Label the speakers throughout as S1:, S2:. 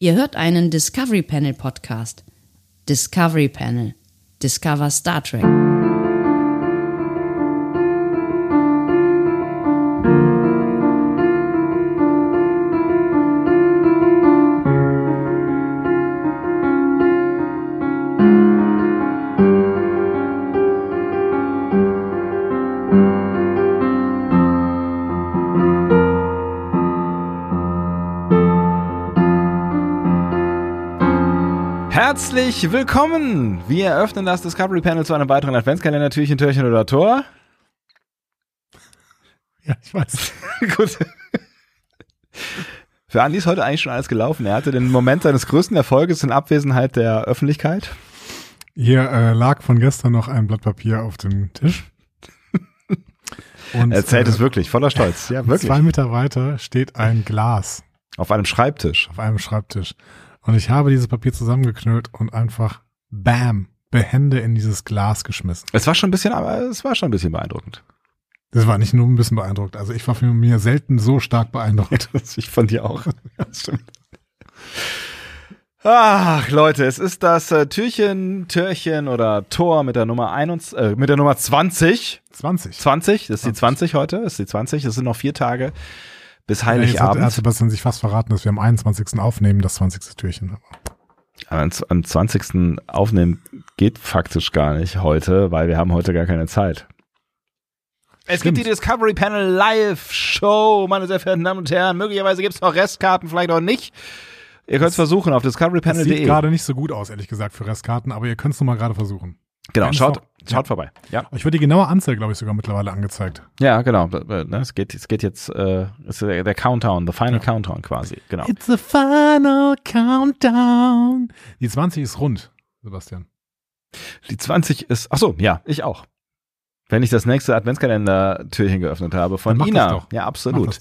S1: Ihr hört einen Discovery Panel Podcast. Discovery Panel. Discover Star Trek.
S2: Herzlich willkommen! Wir eröffnen das Discovery Panel zu einem weiteren Adventskalender, Türchen, Türchen oder Tor.
S3: Ja, ich weiß.
S2: Gut. Für Andi ist heute eigentlich schon alles gelaufen. Er hatte den Moment seines größten Erfolges in Abwesenheit der Öffentlichkeit.
S3: Hier lag von gestern noch ein Blatt Papier auf dem Tisch. Und,
S2: er erzählt es wirklich, voller Stolz. Ja, wirklich.
S3: 2 Meter weiter steht ein Glas.
S2: Auf einem Schreibtisch.
S3: Auf einem Schreibtisch. Und ich habe dieses Papier zusammengeknüllt und einfach, bam, behende in dieses Glas geschmissen.
S2: Es war schon ein bisschen beeindruckend.
S3: Das war nicht nur ein bisschen beeindruckt. Also ich war von mir selten so stark beeindruckt.
S2: Ich von dir auch. Ja, das stimmt. Ach, Leute, es ist das Türchen oder Tor mit der Nummer 20. 20, das ist die 20 heute, das ist die 20. Das sind noch 4 Tage bis Heiligabend.
S3: Hat Sebastian sich fast verraten, dass wir am 21. aufnehmen, das 20. Türchen.
S2: Aber am 20. aufnehmen geht faktisch gar nicht heute, weil wir haben heute gar keine Zeit. Es gibt die Discovery Panel Live Show, meine sehr verehrten Damen und Herren. Möglicherweise gibt es noch Restkarten, vielleicht auch nicht. Ihr könnt es versuchen auf discoverypanel.de.
S3: Das sieht gerade nicht so gut aus, ehrlich gesagt, für Restkarten, aber ihr könnt es noch mal gerade versuchen.
S2: Genau, schaut vorbei. Ja.
S3: Ich würde die genaue Anzahl, glaube ich, sogar mittlerweile angezeigt.
S2: Ja, genau. Es geht jetzt, ist der Countdown, the final Countdown quasi. Genau.
S3: It's the final countdown. Die 20 ist rund, Sebastian.
S2: Die 20 ist, ach so, ja, ich auch. Wenn ich das nächste Adventskalender-Türchen geöffnet habe von Ina. Ja, absolut.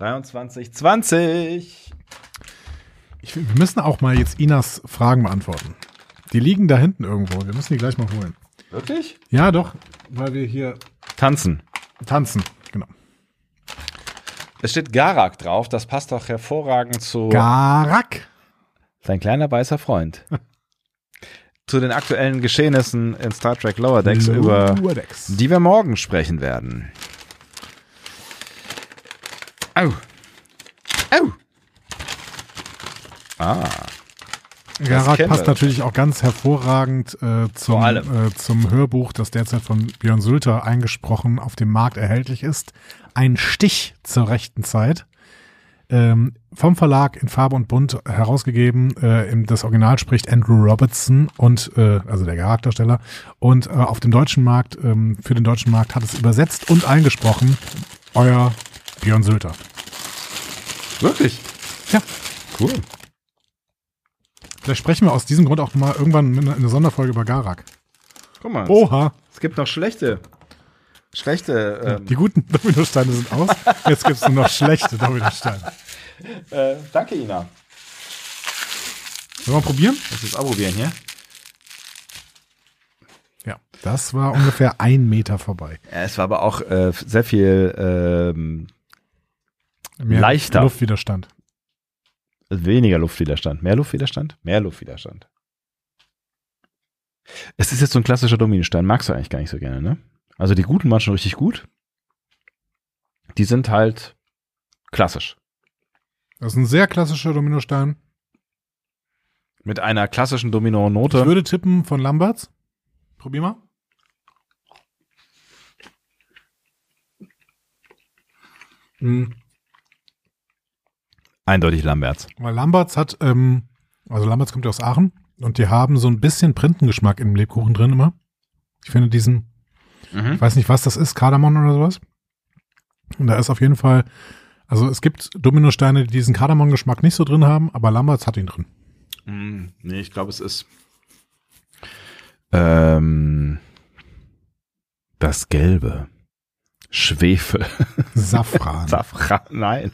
S2: 23:20.
S3: Wir müssen auch mal jetzt Inas Fragen beantworten. Die liegen da hinten irgendwo. Wir müssen die gleich mal holen.
S2: Wirklich?
S3: Ja, doch, weil wir hier
S2: tanzen,
S3: genau.
S2: Es steht Garak drauf, das passt doch hervorragend zu
S3: Garak,
S2: sein kleiner weißer Freund. Zu den aktuellen Geschehnissen in Star Trek Lower Decks, über die wir morgen sprechen werden. Au.
S3: Garak passt natürlich auch ganz hervorragend zum Hörbuch, das derzeit von Björn Sülter eingesprochen auf dem Markt erhältlich ist. Ein Stich zur rechten Zeit. Vom Verlag in Farbe und Bunt herausgegeben. Das Original spricht Andrew Robertson also der Charaktersteller. Und auf dem deutschen Markt, für den deutschen Markt hat es übersetzt und eingesprochen euer Björn Sülter.
S2: Wirklich?
S3: Ja.
S2: Cool.
S3: Vielleicht sprechen wir aus diesem Grund auch mal irgendwann in einer Sonderfolge über Garak.
S2: Guck mal.
S3: Oha.
S2: Es gibt noch schlechte.
S3: Die guten Dominosteine sind aus. Jetzt gibt es nur noch schlechte Dominosteine.
S2: Danke, Ina.
S3: Wollen wir mal probieren?
S2: Lass uns ausprobieren hier.
S3: Ja, das war ungefähr 1 Meter vorbei.
S2: Ja, es war aber auch sehr viel
S3: mehr
S2: leichter.
S3: Luftwiderstand.
S2: Weniger Luftwiderstand. Mehr Luftwiderstand? Mehr Luftwiderstand. Es ist jetzt so ein klassischer Dominostein. Magst du eigentlich gar nicht so gerne, ne? Also die guten waren schon richtig gut. Die sind halt klassisch.
S3: Das ist ein sehr klassischer Dominostein.
S2: Mit einer klassischen Domino-Note.
S3: Ich würde tippen von Lamberts. Probier mal.
S2: Eindeutig Lamberts.
S3: Weil Lamberts hat, Lamberts kommt ja aus Aachen und die haben so ein bisschen Printengeschmack im Lebkuchen drin immer. Ich finde diesen, ich weiß nicht, was das ist, Kardamom oder sowas. Und da ist auf jeden Fall, also es gibt Dominosteine, die diesen Kardamom-Geschmack nicht so drin haben, aber Lamberts hat ihn drin.
S2: Nee, ich glaube, es ist das Gelbe. Schwefel.
S3: Safran.
S2: Nein.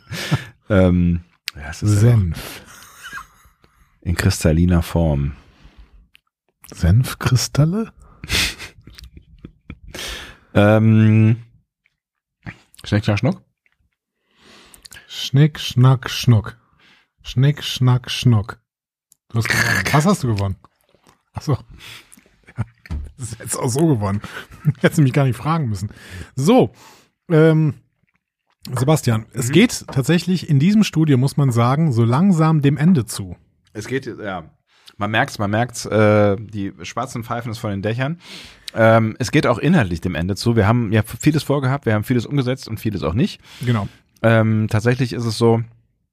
S3: Senf.
S2: In kristalliner Form.
S3: Senfkristalle?
S2: Schnick, schnack, schnuck?
S3: Schnick, schnack, schnuck. Schnick, schnack, schnuck. Du hast gewonnen. Was hast du gewonnen? Achso. Ja, das ist jetzt auch so gewonnen. Hättest du mich gar nicht fragen müssen. So, Sebastian, es geht tatsächlich in diesem Studio, muss man sagen, so langsam dem Ende zu.
S2: Es geht, ja, man merkt's, die schwarzen Pfeifen ist von den Dächern. Es geht auch inhaltlich dem Ende zu. Wir haben ja vieles vorgehabt, wir haben vieles umgesetzt und vieles auch nicht.
S3: Genau.
S2: Tatsächlich ist es so,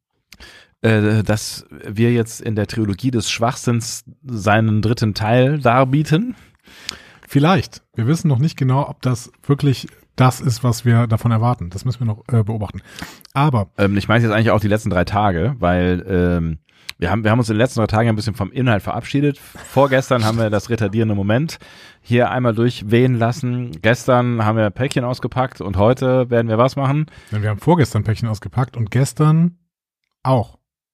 S2: dass wir jetzt in der Trilogie des Schwachsinns seinen 3. Teil darbieten.
S3: Vielleicht. Wir wissen noch nicht genau, ob das wirklich das ist, was wir davon erwarten. Das müssen wir noch beobachten. Aber
S2: ich meine jetzt eigentlich auch die letzten 3 Tage, weil wir haben uns in den letzten 3 Tagen ein bisschen vom Inhalt verabschiedet. Vorgestern haben wir das retardierende Moment hier einmal durchwehen lassen. Gestern haben wir Päckchen ausgepackt und heute werden wir was machen?
S3: Wir haben vorgestern Päckchen ausgepackt und gestern auch.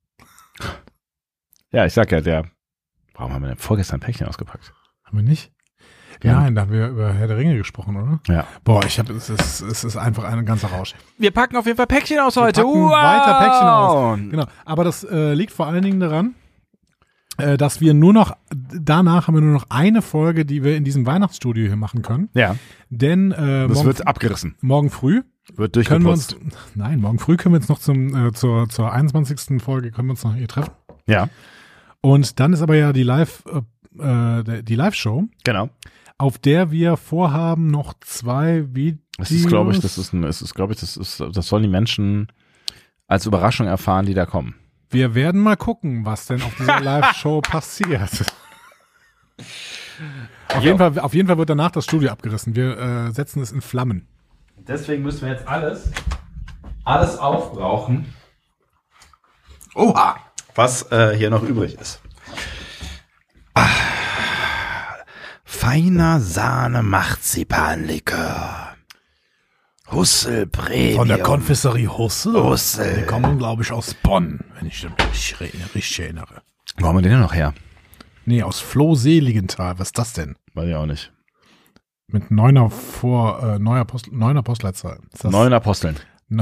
S2: Ja, ich sag ja, warum haben wir denn vorgestern Päckchen ausgepackt?
S3: Haben wir nicht?
S2: Ja.
S3: Nein, da haben wir über Herr der Ringe gesprochen, oder?
S2: Ja.
S3: Boah, es ist einfach ein ganzer Rausch.
S2: Wir packen auf jeden Fall Päckchen aus heute.
S3: Wir packen weiter Päckchen aus. Genau. Aber das liegt vor allen Dingen daran, dass wir danach haben wir nur noch eine Folge, die wir in diesem Weihnachtsstudio hier machen können.
S2: Ja.
S3: Denn
S2: das wird abgerissen.
S3: Morgen früh
S2: wird durchgeputzt.
S3: Morgen früh können wir uns noch zur 21. Folge können wir uns noch hier treffen.
S2: Ja.
S3: Und dann ist aber ja die Live-Show.
S2: Genau.
S3: Auf der wir vorhaben, noch 2 Videos.
S2: Das sollen die Menschen als Überraschung erfahren, die da kommen.
S3: Wir werden mal gucken, was denn auf dieser Live-Show passiert. Auf jeden Fall wird danach das Studio abgerissen. Wir setzen es in Flammen.
S2: Deswegen müssen wir jetzt alles aufbrauchen. Oha! Was hier noch übrig ist. Feiner Sahne-Marzipanlikör. Hussel Premium.
S3: Von der Konfiserie Hussel.
S2: Hussel.
S3: Die kommen, glaube ich, aus Bonn, wenn ich mich richtig erinnere.
S2: Wo haben wir den denn noch her?
S3: Nee, aus Floh-Seligenthal. Was ist das denn?
S2: Weiß ich auch nicht.
S3: Mit 9er Postleitzahl.
S2: 9er Posteln.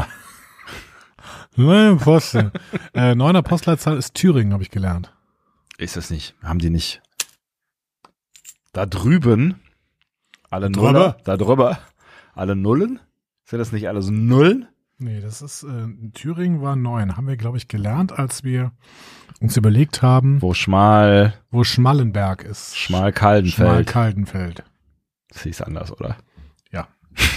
S3: 9er Posteln. 9er Postleitzahl ist Thüringen, habe ich gelernt.
S2: Ist das nicht? Haben die nicht? Da drüben alle Nullen. Da drüber alle Nullen? Sind das nicht alles Nullen?
S3: Nee, das ist, Thüringen war 9. Haben wir, glaube ich, gelernt, als wir uns überlegt haben.
S2: Wo Schmallenberg ist.
S3: Schmalkaldenfeld.
S2: Das hieß anders, oder?
S3: Ja.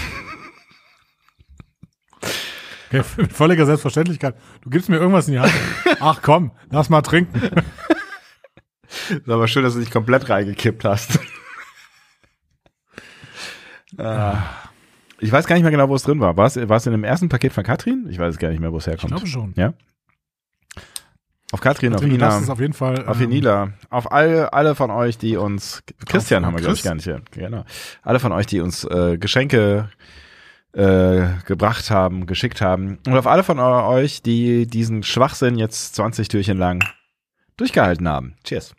S3: Okay, mit völliger Selbstverständlichkeit. Du gibst mir irgendwas in die Hand. Ach komm, lass mal trinken.
S2: Ist aber schön, dass du dich komplett reingekippt hast. Ich weiß gar nicht mehr genau, wo es drin war. War es in dem ersten Paket von Katrin? Ich weiß gar nicht mehr, wo es herkommt.
S3: Ich glaube schon.
S2: Ja? Auf Katrin, auf
S3: Ina.
S2: Das
S3: ist auf jeden Fall.
S2: Auf Enila. Auf alle von euch, die uns, Christian haben wir, glaube ich, gar nicht hier. Genau. Alle von euch, die uns Geschenke gebracht haben, geschickt haben. Und auf alle von euch, die diesen Schwachsinn jetzt 20 Türchen lang durchgehalten haben. Cheers.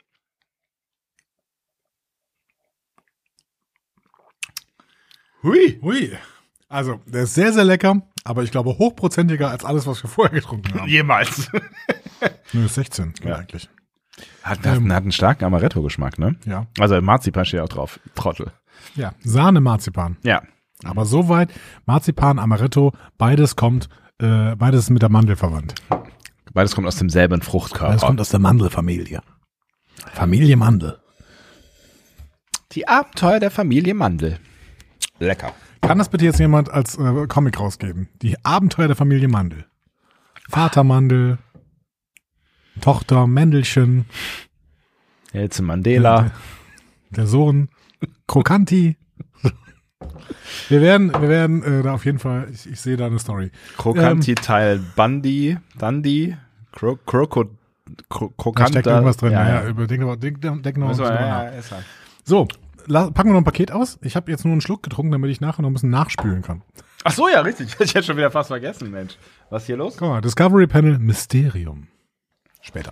S3: Hui. Also, der ist sehr, sehr lecker, aber ich glaube hochprozentiger als alles, was wir vorher getrunken haben.
S2: Jemals.
S3: Nö, 16
S2: ja.
S3: eigentlich.
S2: Hat einen starken Amaretto-Geschmack, ne?
S3: Ja.
S2: Also Marzipan steht auch drauf. Trottel.
S3: Ja, Sahne-Marzipan.
S2: Ja.
S3: Aber soweit, Marzipan, Amaretto, beides ist mit der Mandel verwandt.
S2: Beides kommt aus demselben Fruchtkörper.
S3: Beides kommt aus der Mandelfamilie. Familie Mandel.
S2: Die Abenteuer der Familie Mandel. Lecker.
S3: Kann das bitte jetzt jemand als Comic rausgeben? Die Abenteuer der Familie Mandel. Vater Mandel, Tochter Mendelchen.
S2: Nelson Mandela.
S3: Der Sohn Krokanti. Wir werden da auf jeden Fall, ich sehe da eine Story.
S2: Krokanti Teil Dundee, Krokant.
S3: Da steckt irgendwas drin. Ja. Denk noch mal nach. So, packen wir noch ein Paket aus. Ich habe jetzt nur einen Schluck getrunken, damit ich nachher noch ein bisschen nachspülen kann.
S2: Ach so, ja, richtig. Ich hätte schon wieder fast vergessen, Mensch. Was ist hier los?
S3: Guck mal, Discovery Panel Mysterium. Später.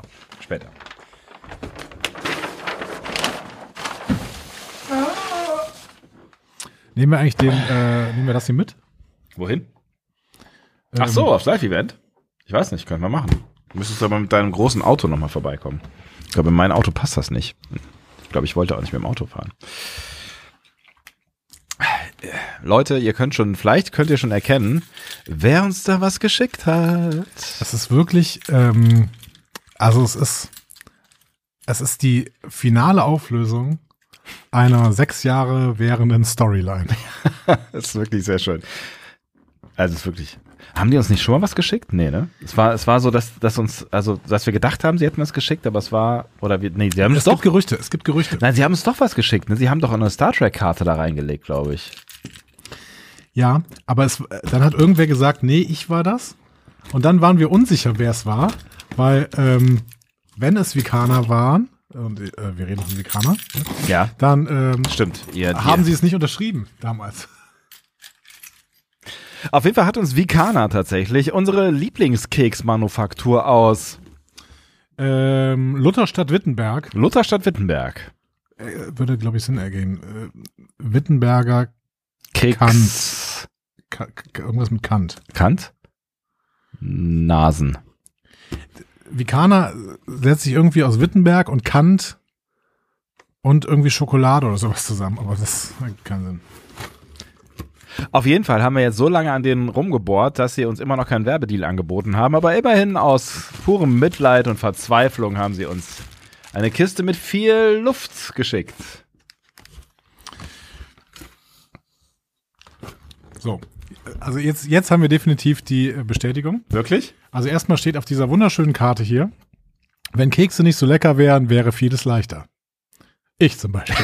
S3: Nehmen wir eigentlich nehmen wir das hier mit?
S2: Wohin? Ach so, aufs Live-Event? Ich weiß nicht, können wir machen. Du müsstest aber mit deinem großen Auto nochmal vorbeikommen. Ich glaube, in mein Auto passt das nicht. Ich glaube, ich wollte auch nicht mit dem Auto fahren. Leute, vielleicht könnt ihr schon erkennen, wer uns da was geschickt hat.
S3: Es ist wirklich, es ist die finale Auflösung einer 6 Jahre währenden Storyline.
S2: Das ist wirklich sehr schön. Also es ist wirklich. Haben die uns nicht schon mal was geschickt? Nee, ne? Es war so, dass wir gedacht haben, sie hätten was geschickt, aber es war, sie haben es doch.
S3: Es gibt Gerüchte.
S2: Nein, sie haben uns doch was geschickt, ne? Sie haben doch eine Star Trek-Karte da reingelegt, glaube ich.
S3: Ja, aber dann hat irgendwer gesagt, nee, ich war das. Und dann waren wir unsicher, wer es war, weil, wenn es Vikaner waren, und wir reden von Vikaner,
S2: ja,
S3: dann
S2: stimmt.
S3: Haben sie es nicht unterschrieben damals.
S2: Auf jeden Fall hat uns Vikaner tatsächlich unsere Lieblingskeksmanufaktur aus
S3: Lutherstadt-Wittenberg. Würde, glaube ich, Sinn ergeben. Wittenberger
S2: Keks.
S3: Irgendwas mit Kant.
S2: Kant? Nasen.
S3: Vikaner setzt sich irgendwie aus Wittenberg und Kant und irgendwie Schokolade oder sowas zusammen, aber das hat keinen Sinn.
S2: Auf jeden Fall haben wir jetzt so lange an denen rumgebohrt, dass sie uns immer noch keinen Werbedeal angeboten haben, aber immerhin aus purem Mitleid und Verzweiflung haben sie uns eine Kiste mit viel Luft geschickt.
S3: So, also jetzt haben wir definitiv die Bestätigung.
S2: Wirklich?
S3: Also erstmal steht auf dieser wunderschönen Karte hier, wenn Kekse nicht so lecker wären, wäre vieles leichter. Ich zum Beispiel.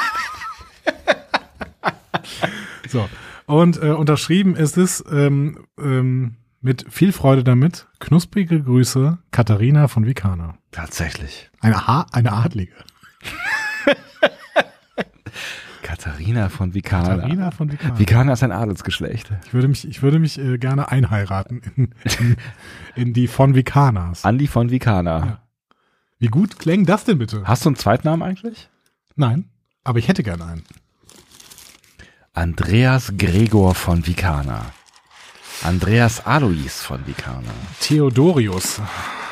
S3: So. Und unterschrieben ist es mit viel Freude damit. Knusprige Grüße, Katharina von Vikaner.
S2: Tatsächlich.
S3: Eine Adlige.
S2: Katharina von Vikaner.
S3: Katharina von Vikaner.
S2: Vikaner ist ein Adelsgeschlecht.
S3: Ich würde mich gerne einheiraten in die von Vikaners.
S2: An die von Vikaner.
S3: Ja. Wie gut klingt das denn bitte?
S2: Hast du einen Zweitnamen eigentlich?
S3: Nein, aber ich hätte gerne einen.
S2: Andreas Gregor von Vikaner. Andreas Alois von Vikaner.
S3: Theodorius.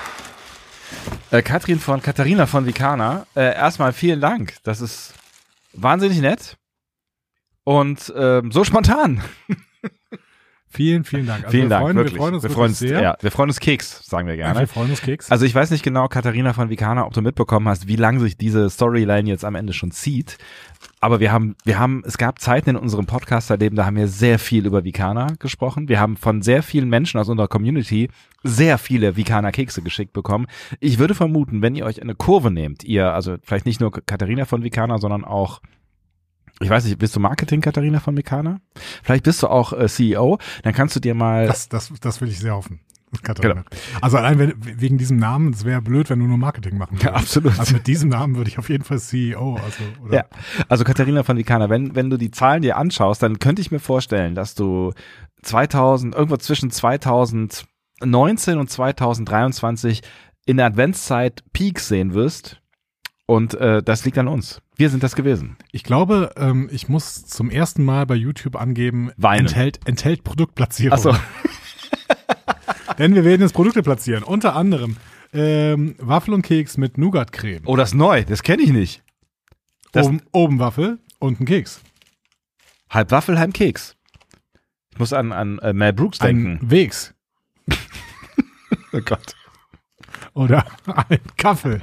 S2: Katharina von Vikaner. Erstmal vielen Dank. Das ist wahnsinnig nett. Und so spontan.
S3: Vielen Dank.
S2: Also vielen Dank, wirklich.
S3: Wir freuen uns sehr.
S2: Ja, wir freuen uns Keks, sagen wir gerne.
S3: Ja, wir freuen uns Keks.
S2: Also ich weiß nicht genau, Katharina von Vikaner, ob du mitbekommen hast, wie lange sich diese Storyline jetzt am Ende schon zieht. Aber es gab Zeiten in unserem Podcasterleben, da haben wir sehr viel über Vikaner gesprochen. Wir haben von sehr vielen Menschen aus unserer Community sehr viele Vikaner-Kekse geschickt bekommen. Ich würde vermuten, wenn ihr euch eine Kurve nehmt, also vielleicht nicht nur Katharina von Vikaner, sondern auch, ich weiß nicht, bist du Marketing, Katharina von Vikaner? Vielleicht bist du auch CEO, dann kannst du dir mal...
S3: Das will ich sehr hoffen. Katharina.
S2: Genau.
S3: Also allein wegen diesem Namen, es wäre blöd, wenn du nur Marketing machen würdest.
S2: Ja, absolut.
S3: Also mit diesem Namen würde ich auf jeden Fall CEO.
S2: Ja, also Katharina von Vikaner, wenn du die Zahlen dir anschaust, dann könnte ich mir vorstellen, dass du irgendwo zwischen 2019 und 2023 in der Adventszeit Peaks sehen wirst. Und das liegt an uns. Wir sind das gewesen.
S3: Ich glaube, ich muss zum ersten Mal bei YouTube angeben, enthält Produktplatzierung.
S2: Ach so.
S3: Denn wir werden jetzt Produkte platzieren. Unter anderem Waffel und Keks mit Nougat-Creme.
S2: Oh, das ist neu. Das kenne ich nicht.
S3: Oben Waffel, unten Keks.
S2: Halb Waffel, halb Keks. Ich muss an Mel Brooks denken.
S3: Ein Wegs.
S2: Oh Gott.
S3: Oder ein Kaffel.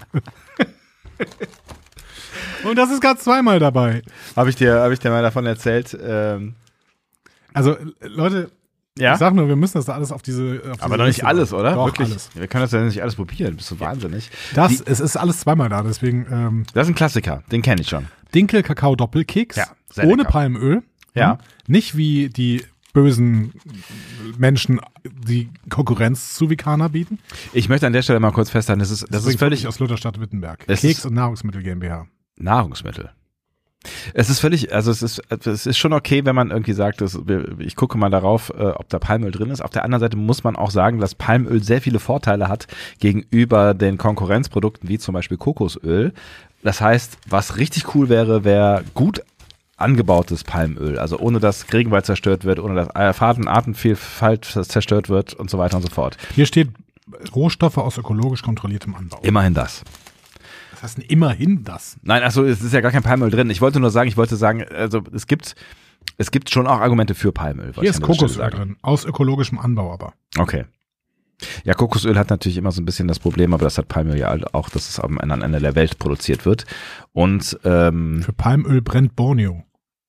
S3: Und das ist gerade zweimal dabei.
S2: Hab ich dir mal davon erzählt?
S3: Also, Leute,
S2: ja?
S3: Ich sag nur, wir müssen das da alles auf diese
S2: aber doch nicht alles, oder?
S3: Doch,
S2: wirklich?
S3: Alles.
S2: Wir können das ja nicht alles probieren. Bist du wahnsinnig?
S3: Es ist alles zweimal da, deswegen.
S2: Das ist ein Klassiker. Den kenne ich schon.
S3: Dinkel-Kakao-Doppelkeks.
S2: Ja,
S3: ohne
S2: lecker.
S3: Palmöl.
S2: Ja.
S3: Nicht wie die bösen Menschen die Konkurrenz zu Vikaner bieten.
S2: Ich möchte an der Stelle mal kurz festhalten, das ist völlig
S3: aus Lutherstadt-Wittenberg.
S2: Keks-
S3: und Nahrungsmittel GmbH.
S2: Nahrungsmittel. Es ist völlig, also es ist schon okay, wenn man irgendwie sagt, ich gucke mal darauf, ob da Palmöl drin ist. Auf der anderen Seite muss man auch sagen, dass Palmöl sehr viele Vorteile hat gegenüber den Konkurrenzprodukten wie zum Beispiel Kokosöl. Das heißt, was richtig cool wäre gut angebautes Palmöl, also ohne dass Regenwald zerstört wird, ohne dass Artenvielfalt zerstört wird und so weiter und so fort.
S3: Hier steht Rohstoffe aus ökologisch kontrolliertem Anbau.
S2: Immerhin das.
S3: Was heißt denn immerhin das?
S2: Nein, also es ist ja gar kein Palmöl drin. Ich wollte sagen, also es gibt schon auch Argumente für Palmöl.
S3: Hier ist Kokosöl drin, aus ökologischem Anbau aber.
S2: Okay. Ja, Kokosöl hat natürlich immer so ein bisschen das Problem, aber das hat Palmöl ja auch, dass es am anderen Ende der Welt produziert wird. Und
S3: für Palmöl brennt Borneo.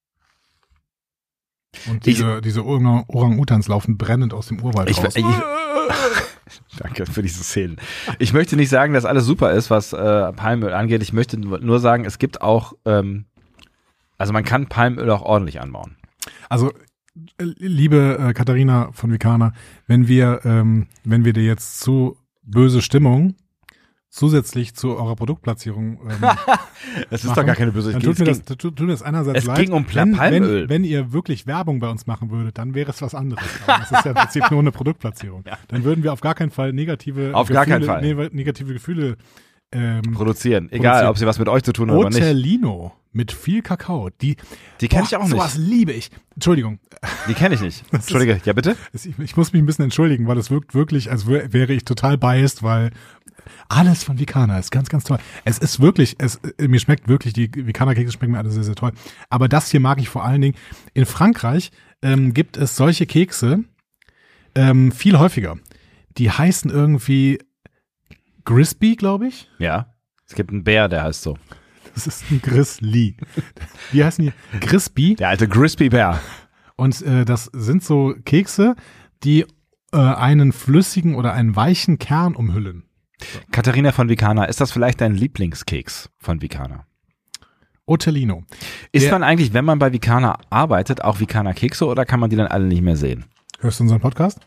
S3: Und diese Orang-Utans laufen brennend aus dem Urwald raus.
S2: Danke für diese Szenen. Ich möchte nicht sagen, dass alles super ist, was Palmöl angeht. Ich möchte nur sagen, es gibt auch, also man kann Palmöl auch ordentlich anbauen.
S3: Also liebe Katharina von Vicana, wenn wir dir jetzt zu böse Stimmung zusätzlich zu eurer Produktplatzierung
S2: das ist machen, doch gar keine böse
S3: Stimmung. Tut mir das einerseits leid.
S2: Es ging um Palmöl.
S3: Wenn ihr wirklich Werbung bei uns machen würdet, dann wäre es was anderes. Aber das ist ja im Prinzip nur eine Produktplatzierung. Ja. Dann würden wir auf gar keinen Fall negative Gefühle
S2: produzieren. Egal, ob sie was mit euch zu tun haben oder nicht.
S3: Otelino mit viel Kakao. Die
S2: kenne ich auch nicht.
S3: Sowas liebe ich. Entschuldigung.
S2: Die kenne ich nicht. Entschuldige, ja bitte?
S3: Ich muss mich ein bisschen entschuldigen, weil es wirkt wirklich, als wäre ich total biased, weil alles von Vicana ist ganz, ganz toll. Es ist wirklich, mir schmeckt wirklich, die Vicana-Kekse schmecken mir alle sehr, sehr toll. Aber das hier mag ich vor allen Dingen. In Frankreich gibt es solche Kekse viel häufiger. Die heißen irgendwie Crispy, glaube ich.
S2: Ja, es gibt einen Bär, der heißt so.
S3: Das ist ein Grizzly. Wie heißen die? Crispy.
S2: Der alte Crispy-Bär.
S3: Und das sind so Kekse, die einen flüssigen oder einen weichen Kern umhüllen. So.
S2: Katharina von Vicana, ist das vielleicht dein Lieblingskeks von Vicana?
S3: Otelino.
S2: Ist man eigentlich, wenn man bei Vicana arbeitet, auch Vicana-Kekse oder kann man die dann alle nicht mehr sehen?
S3: Hörst du unseren Podcast?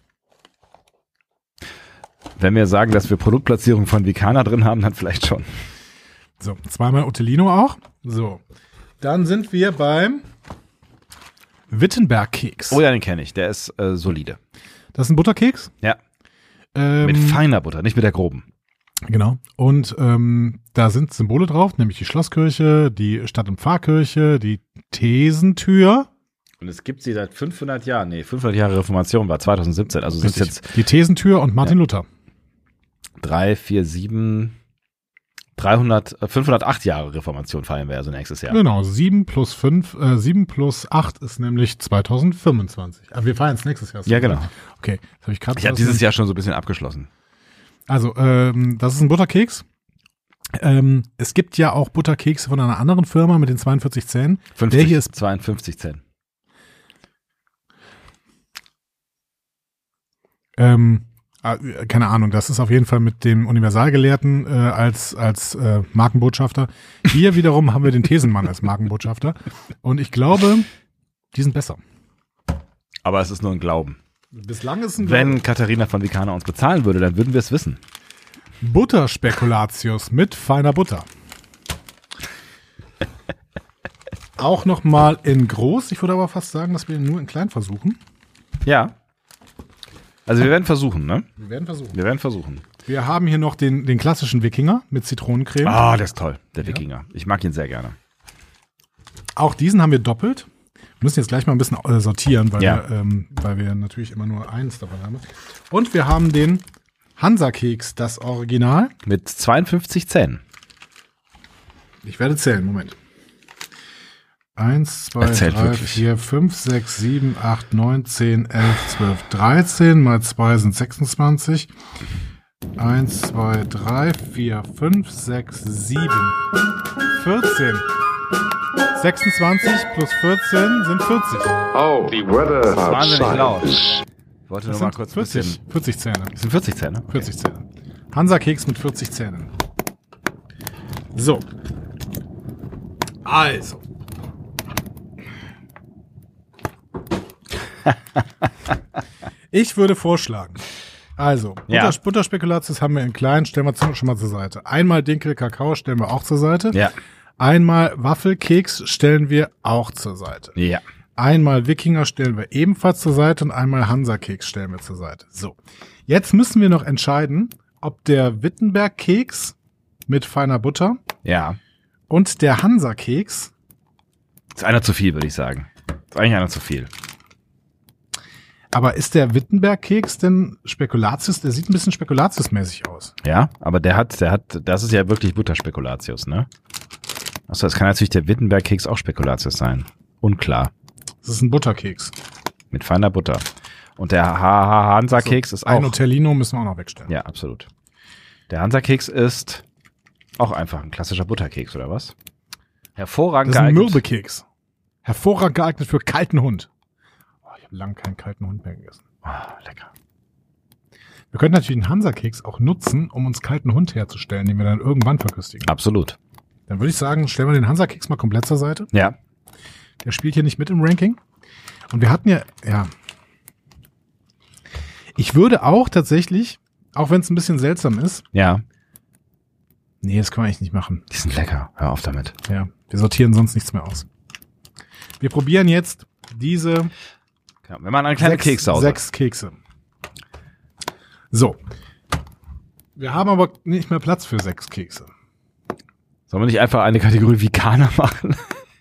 S2: Wenn wir sagen, dass wir Produktplatzierung von Vicana drin haben, dann vielleicht schon.
S3: So, zweimal Otelino auch. So, dann sind wir beim Wittenberg-Keks.
S2: Oh ja, den kenne ich. Der ist solide.
S3: Das ist ein Butterkeks?
S2: Ja. Mit feiner Butter, nicht mit der groben.
S3: Genau. Und da sind Symbole drauf, nämlich die Schlosskirche, die Stadt- und Pfarrkirche, die Thesentür.
S2: Und es gibt sie seit 500 Jahren. Nee, 500 Jahre Reformation war 2017. Also sind es jetzt
S3: die Thesentür und Martin Luther.
S2: 508 Jahre Reformation feiern wir also nächstes Jahr.
S3: Genau, 7 plus 8 ist nämlich 2025. Aber wir feiern es nächstes Jahr.
S2: Ja, genau.
S3: Okay, das habe ich gerade.
S2: Ich habe dieses Jahr schon so ein bisschen abgeschlossen.
S3: Also, das ist ein Butterkeks. Es gibt ja auch Butterkekse von einer anderen Firma mit den 42 Zähnen.
S2: 50, der hier ist 52 Zähne.
S3: Keine Ahnung, das ist auf jeden Fall mit dem Universalgelehrten als Markenbotschafter. Hier wiederum haben wir den Thesenmann als Markenbotschafter. Und ich glaube, die sind besser.
S2: Aber es ist nur ein Glauben.
S3: Bislang ist ein
S2: Glauben. Wenn Katharina von Vicana uns bezahlen würde, dann würden wir es wissen.
S3: Butterspekulatius mit feiner Butter. Auch nochmal in groß. Ich würde aber fast sagen, dass wir ihn nur in klein versuchen.
S2: Ja. Also wir werden versuchen, ne?
S3: Wir werden
S2: versuchen.
S3: Wir haben hier noch den klassischen Wikinger mit Zitronencreme.
S2: Ah, der ist toll, der Wikinger. Ich mag ihn sehr gerne.
S3: Auch diesen haben wir doppelt. Wir müssen jetzt gleich mal ein bisschen sortieren, weil wir natürlich immer nur eins davon haben. Und wir haben den Hansa-Keks, das Original.
S2: Mit 52 Zähnen.
S3: Ich werde zählen, Moment. 1, 2, 3, 4, 5, 6, 7, 8, 9, 10, 11, 12, 13. Mal 2 sind 26. 1, 2, 3, 4, 5, 6, 7, 14. 26 plus 14 sind 40.
S4: Oh, the weather
S2: das ist wahnsinnig laut. Ich wollte nur mal kurz
S3: 40 Zähne.
S2: Das sind 40 Zähne? Okay.
S3: 40 Zähne. Hansa-Keks mit 40 Zähnen. So. Also. Ich würde vorschlagen, also Butterspekulatius haben wir in klein, stellen wir schon mal zur Seite. Einmal Dinkel Kakao stellen wir auch zur Seite.
S2: Ja.
S3: Einmal Waffelkeks stellen wir auch zur Seite.
S2: Ja.
S3: Einmal Wikinger stellen wir ebenfalls zur Seite und einmal Hansa-Keks stellen wir zur Seite. So, jetzt müssen wir noch entscheiden, ob der Wittenberg-Keks mit feiner Butter und der Hansa-Keks
S2: ist einer zu viel, würde ich sagen. Ist eigentlich einer zu viel.
S3: Aber ist der Wittenberg-Keks denn Spekulatius? Der sieht ein bisschen Spekulatius-mäßig aus.
S2: Ja, aber das ist ja wirklich Butterspekulatius, ne? Achso, das kann natürlich der Wittenberg-Keks auch Spekulatius sein. Unklar.
S3: Das ist ein Butterkeks.
S2: Mit feiner Butter. Und der Hansa-Keks ist auch...
S3: Ein Nutellino müssen wir auch noch wegstellen.
S2: Ja, absolut. Der Hansa-Keks ist auch einfach ein klassischer Butterkeks, oder was? Hervorragend
S3: geeignet. Das ist ein
S2: geeignet.
S3: Mürbekeks. Hervorragend geeignet für kalten Hund. Oh, ich habe lange keinen kalten Hund mehr gegessen.
S2: Oh, lecker.
S3: Wir könnten natürlich den Hansa-Keks auch nutzen, um uns kalten Hund herzustellen, den wir dann irgendwann verköstigen.
S2: Absolut.
S3: Dann würde ich sagen, stellen wir den Hansa-Keks mal komplett zur Seite.
S2: Ja.
S3: Der spielt hier nicht mit im Ranking. Und wir hatten ja. Ich würde auch tatsächlich, auch wenn es ein bisschen seltsam ist.
S2: Ja.
S3: Nee, das können wir eigentlich nicht machen.
S2: Die sind lecker. Hör auf damit.
S3: Ja, wir sortieren sonst nichts mehr aus. Wir probieren jetzt diese.
S2: Ja, wir machen eine kleine Keksauce.
S3: 6 Kekse. So. Wir haben aber nicht mehr Platz für 6 Kekse.
S2: Sollen wir nicht einfach eine Kategorie Veganer machen?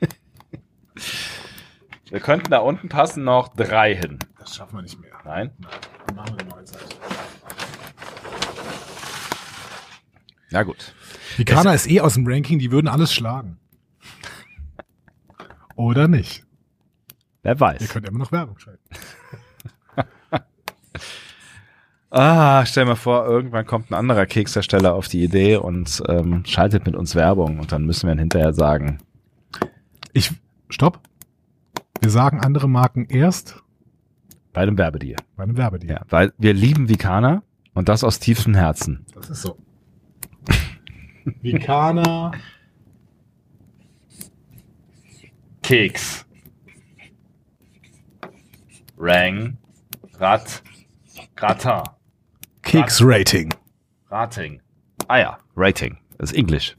S2: Wir könnten da unten passen noch 3 hin.
S3: Das schaffen wir nicht mehr.
S2: Nein?
S3: Dann machen wir eine neue Zeit.
S2: Ja gut.
S3: Veganer ist aus dem Ranking, die würden alles schlagen. Oder nicht?
S2: Wer weiß.
S3: Ihr könnt immer noch Werbung schalten.
S2: Stell mal vor, irgendwann kommt ein anderer Kekshersteller auf die Idee und schaltet mit uns Werbung und dann müssen wir ihn hinterher sagen.
S3: Stopp. Wir sagen andere Marken erst
S2: Bei einem Werbedeal.
S3: Ja,
S2: weil wir lieben Veganer und das aus tiefstem Herzen.
S3: Das ist so. Veganer
S2: Keks. Rang. Gratin.
S3: Keks-Rating.
S2: Rating. Ah ja, Rating. Das ist Englisch.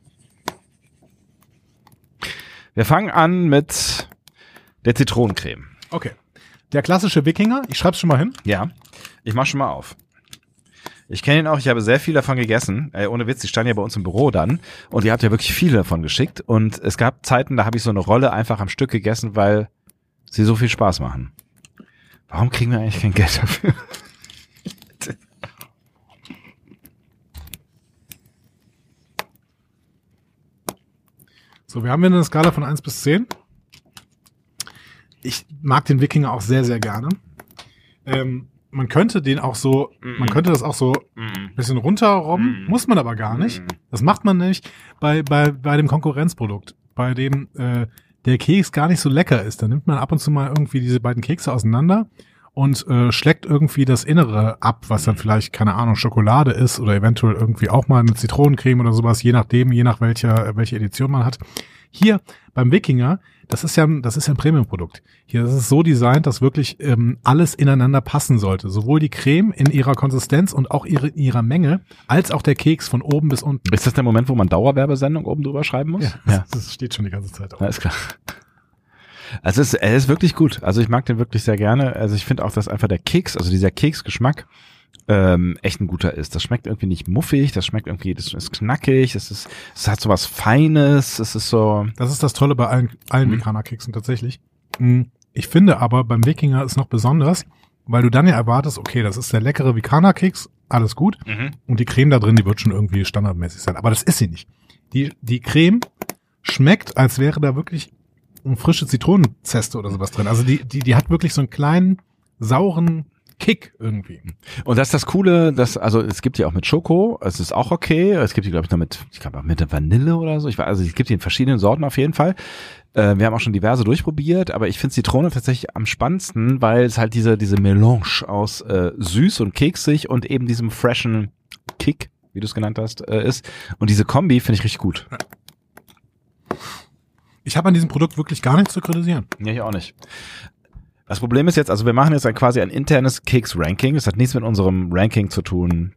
S2: Wir fangen an mit der Zitronencreme.
S3: Okay. Der klassische Wikinger, ich schreib's schon mal hin.
S2: Ja, ich mach schon mal auf. Ich kenne ihn auch, ich habe sehr viel davon gegessen. Ohne Witz, die standen ja bei uns im Büro dann. Und ihr habt ja wirklich viele davon geschickt. Und es gab Zeiten, da habe ich so eine Rolle einfach am Stück gegessen, weil sie so viel Spaß machen. Warum kriegen wir eigentlich kein Geld dafür?
S3: So, wir haben hier eine Skala von 1 bis 10. Ich mag den Wikinger auch sehr, sehr gerne. Man könnte den auch so, man könnte das auch so ein bisschen runterrobben, muss man aber gar nicht. Das macht man nämlich bei dem Konkurrenzprodukt, bei dem der Keks gar nicht so lecker ist. Dann nimmt man ab und zu mal irgendwie diese beiden Kekse auseinander und schlägt irgendwie das Innere ab, was dann vielleicht, keine Ahnung, Schokolade ist oder eventuell irgendwie auch mal eine Zitronencreme oder sowas, je nach welche Edition man hat. Hier beim Wikinger, das ist ja ein Premium-Produkt. Hier ist es so designt, dass wirklich alles ineinander passen sollte. Sowohl die Creme in ihrer Konsistenz und auch in ihrer Menge, als auch der Keks von oben bis unten.
S2: Ist das der Moment, wo man Dauerwerbesendung oben drüber schreiben muss?
S3: Ja. Das steht schon die ganze Zeit auf.
S2: Ja, ist klar. Also er ist wirklich gut. Also ich mag den wirklich sehr gerne. Also ich finde auch, dass einfach der Keks, also dieser Keksgeschmack, echt ein guter ist. Das schmeckt irgendwie nicht muffig, das schmeckt irgendwie, das ist knackig, es hat so was Feines, es ist so.
S3: Das ist das Tolle bei allen Veganer-Keksen tatsächlich. Ich finde aber beim Wikinger ist noch besonders, weil du dann ja erwartest, okay, das ist der leckere Veganer-Keks, alles gut. Und die Creme da drin, die wird schon irgendwie standardmäßig sein. Aber das ist sie nicht. Die Creme schmeckt, als wäre da wirklich eine frische Zitronenzeste oder sowas drin. Also die hat wirklich so einen kleinen, sauren Kick irgendwie.
S2: Und das ist das Coole, also es gibt die auch mit Schoko, es ist auch okay, es gibt die glaube ich noch mit der Vanille oder so, also es gibt die in verschiedenen Sorten auf jeden Fall. Wir haben auch schon diverse durchprobiert, aber ich finde Zitrone tatsächlich am spannendsten, weil es halt diese Melange aus süß und keksig und eben diesem freshen Kick, wie du es genannt hast, ist. Und diese Kombi finde ich richtig gut.
S3: Ich habe an diesem Produkt wirklich gar nichts zu kritisieren.
S2: Ja, ich auch nicht. Das Problem ist jetzt, also wir machen jetzt quasi ein internes Keks-Ranking. Das hat nichts mit unserem Ranking zu tun,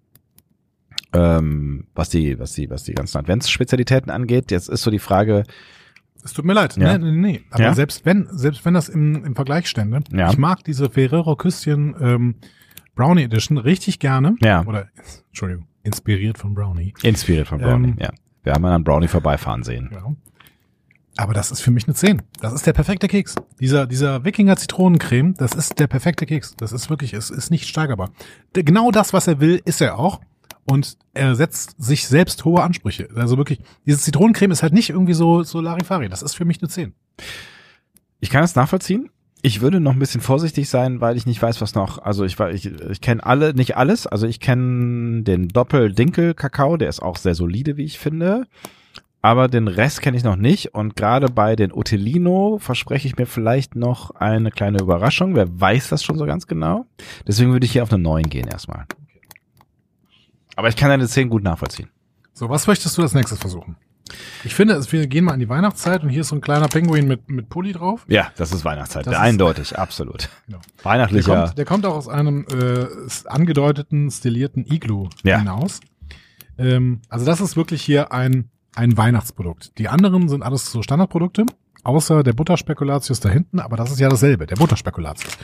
S2: was die ganzen Adventsspezialitäten angeht. Jetzt ist so die Frage.
S3: Es tut mir leid.
S2: Ja.
S3: Nee. Aber
S2: ja?
S3: selbst wenn das im Vergleich stände,
S2: ja.
S3: Ich mag diese Ferrero Küsschen Brownie Edition richtig gerne.
S2: Ja.
S3: Oder, Entschuldigung, inspiriert von Brownie.
S2: Inspiriert von Brownie, ja. Wir haben an Brownie vorbeifahren sehen.
S3: Ja. Aber das ist für mich eine 10. Das ist der perfekte Keks. Dieser Wikinger Zitronencreme, das ist der perfekte Keks. Das ist wirklich, es ist nicht steigerbar. Genau das, was er will, ist er auch. Und er setzt sich selbst hohe Ansprüche. Also wirklich, dieses Zitronencreme ist halt nicht irgendwie so Larifari. Das ist für mich eine 10.
S2: Ich kann es nachvollziehen. Ich würde noch ein bisschen vorsichtig sein, weil ich nicht weiß, was noch, also ich kenne nicht alles. Also ich kenne den Doppel-Dinkel-Kakao, der ist auch sehr solide, wie ich finde. Aber den Rest kenne ich noch nicht und gerade bei den Otelino verspreche ich mir vielleicht noch eine kleine Überraschung. Wer weiß das schon so ganz genau? Deswegen würde ich hier auf eine 9 gehen erstmal. Aber ich kann deine 10 gut nachvollziehen.
S3: So, was möchtest du als nächstes versuchen? Ich finde, wir gehen mal in die Weihnachtszeit und hier ist so ein kleiner Pinguin mit Pulli drauf.
S2: Ja, das ist Weihnachtszeit. Eindeutig, absolut.
S3: Genau.
S2: Weihnachtlicher.
S3: Der kommt auch aus einem angedeuteten, stilierten Igloo hinaus. Also das ist wirklich hier ein Weihnachtsprodukt. Die anderen sind alles so Standardprodukte, außer der Butterspekulatius da hinten, aber das ist ja dasselbe, der Butterspekulatius.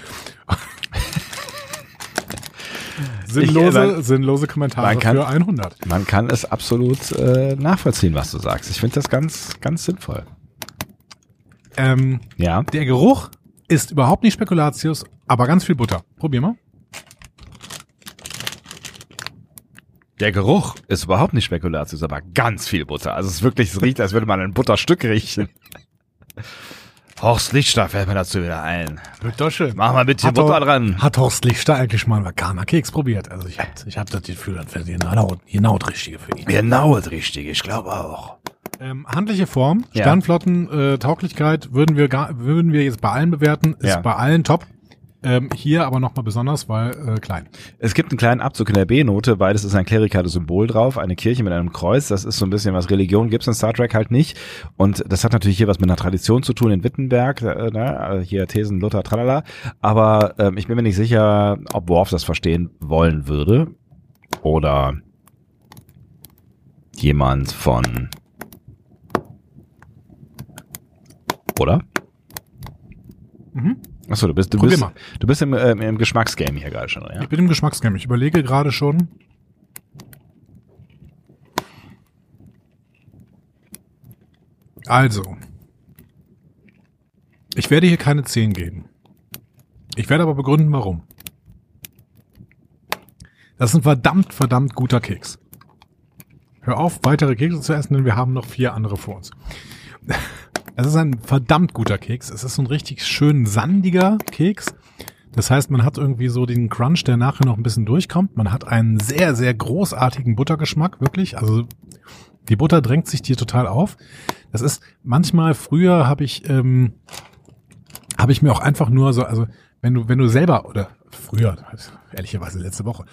S3: Sinnlose Kommentare für 100.
S2: Man kann es absolut nachvollziehen, was du sagst. Ich finde das ganz, ganz sinnvoll.
S3: Der Geruch ist überhaupt nicht Spekulatius, aber ganz viel Butter. Probier mal.
S2: Der Geruch ist überhaupt nicht Spekulatius, aber ganz viel Butter. Also es riecht, als würde man ein Butterstück riechen. Horst Lichter fällt mir dazu wieder ein.
S3: Wird doch schön.
S2: Mach mal bitte Butter dran.
S3: Hat Horst Lichter eigentlich mal einen veganer Keks probiert? Also ich hab das Gefühl, das wäre genau das Richtige für ihn.
S2: Genau das Richtige, ich glaube auch.
S3: Handliche Form, Sternflotten, Tauglichkeit würden wir jetzt bei allen bewerten, ist bei allen top. Hier aber nochmal besonders, weil klein.
S2: Es gibt einen kleinen Abzug in der B-Note, beides ist ein klerikales Symbol drauf, eine Kirche mit einem Kreuz, das ist so ein bisschen was, Religion gibt's in Star Trek halt nicht und das hat natürlich hier was mit einer Tradition zu tun in Wittenberg, hier Thesen, Luther, tralala, aber ich bin mir nicht sicher, ob Worf das verstehen wollen würde oder jemand von, oder?
S3: Mhm.
S2: Achso, du bist im Geschmacksgame hier gerade schon, ja?
S3: Ich bin im Geschmacksgame. Ich überlege gerade schon. Also. Ich werde hier keine 10 geben. Ich werde aber begründen, warum. Das ist ein verdammt guter Keks. Hör auf, weitere Kekse zu essen, denn wir haben noch 4 andere vor uns. Es ist ein verdammt guter Keks. Es ist so ein richtig schön sandiger Keks. Das heißt, man hat irgendwie so den Crunch, der nachher noch ein bisschen durchkommt. Man hat einen sehr, sehr großartigen Buttergeschmack, wirklich. Also die Butter drängt sich dir total auf. Das ist manchmal, früher habe ich mir auch einfach nur so, also wenn du selber, oder früher, ehrlicherweise letzte Woche,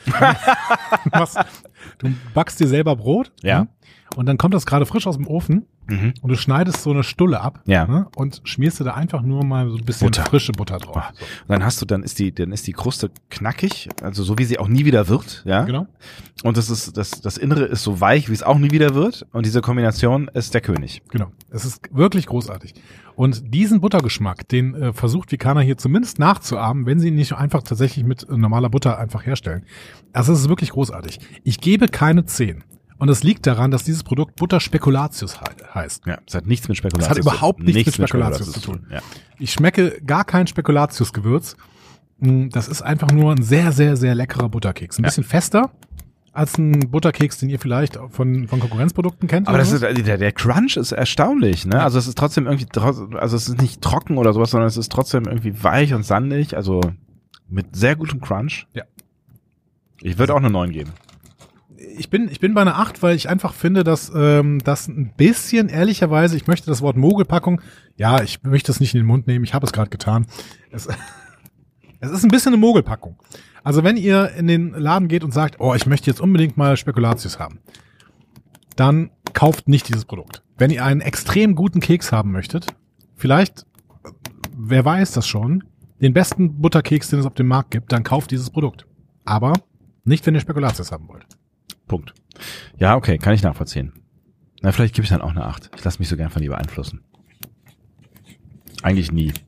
S3: du backst dir selber Brot.
S2: Ja.
S3: Und dann kommt das gerade frisch aus dem Ofen und du schneidest so eine Stulle ab und schmierst du da einfach nur mal so ein bisschen frische Butter drauf.
S2: So. Und dann ist die Kruste knackig, also so wie sie auch nie wieder wird, ja.
S3: Genau.
S2: Und das Innere ist so weich, wie es auch nie wieder wird. Und diese Kombination ist der König.
S3: Genau. Es ist wirklich großartig. Und diesen Buttergeschmack, den versucht Vikaner hier zumindest nachzuahmen, wenn sie ihn nicht einfach tatsächlich mit normaler Butter einfach herstellen. Also es ist wirklich großartig. Ich gebe keine 10. Und das liegt daran, dass dieses Produkt Butterspekulatius heißt.
S2: Ja, es hat nichts mit Spekulatius
S3: zu tun. Es hat überhaupt nichts mit Spekulatius zu tun.
S2: Ja.
S3: Ich schmecke gar kein Spekulatius-Gewürz. Das ist einfach nur ein sehr, sehr, sehr leckerer Butterkeks. Ein bisschen fester als ein Butterkeks, den ihr vielleicht von Konkurrenzprodukten kennt.
S2: Aber das ist, der Crunch ist erstaunlich, ne? Also es ist trotzdem irgendwie, also es ist nicht trocken oder sowas, sondern es ist trotzdem irgendwie weich und sandig, also mit sehr gutem Crunch.
S3: Ja.
S2: Ich würde auch eine 9 geben.
S3: Ich bin bei einer 8, weil ich einfach finde, dass das ein bisschen, ehrlicherweise, ich möchte das Wort Mogelpackung, ja, ich möchte das nicht in den Mund nehmen, ich habe es gerade getan. Es ist ein bisschen eine Mogelpackung. Also wenn ihr in den Laden geht und sagt, oh, ich möchte jetzt unbedingt mal Spekulatius haben, dann kauft nicht dieses Produkt. Wenn ihr einen extrem guten Keks haben möchtet, vielleicht, wer weiß das schon, den besten Butterkeks, den es auf dem Markt gibt, dann kauft dieses Produkt. Aber nicht, wenn ihr Spekulatius haben wollt.
S2: Punkt. Ja, okay, kann ich nachvollziehen. Na, vielleicht gebe ich dann auch eine 8. Ich lasse mich so gern von dir beeinflussen. Eigentlich nie.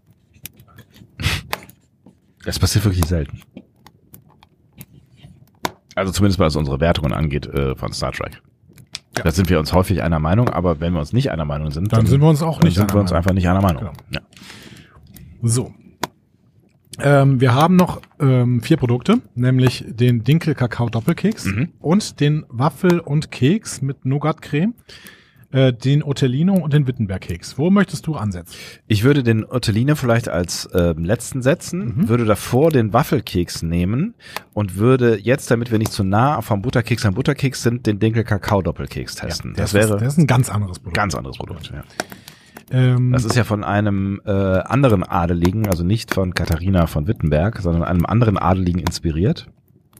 S2: Das passiert wirklich selten. Also zumindest was unsere Wertungen angeht von Star Trek. Ja. Da sind wir uns häufig einer Meinung, aber wenn wir uns nicht einer Meinung sind,
S3: dann sind wir uns auch nicht
S2: einer Meinung. Dann sind wir uns einfach nicht einer Meinung.
S3: Genau. Ja. So. Wir haben noch 4 Produkte, nämlich den Dinkel-Kakao-Doppelkeks und den Waffel- und Keks mit Nougat-Creme, den Ortellino und den Wittenberg-Keks. Wo möchtest du ansetzen?
S2: Ich würde den Ortellino vielleicht als letzten setzen, würde davor den Waffelkeks nehmen und würde jetzt, damit wir nicht zu nah vom Butterkeks am Butterkeks sind, den Dinkel-Kakao-Doppelkeks testen.
S3: Ja, das ist ein ganz anderes Produkt.
S2: Ganz anderes Produkt, ja. Das ist ja von einem anderen Adeligen, also nicht von Katharina von Wittenberg, sondern einem anderen Adeligen inspiriert.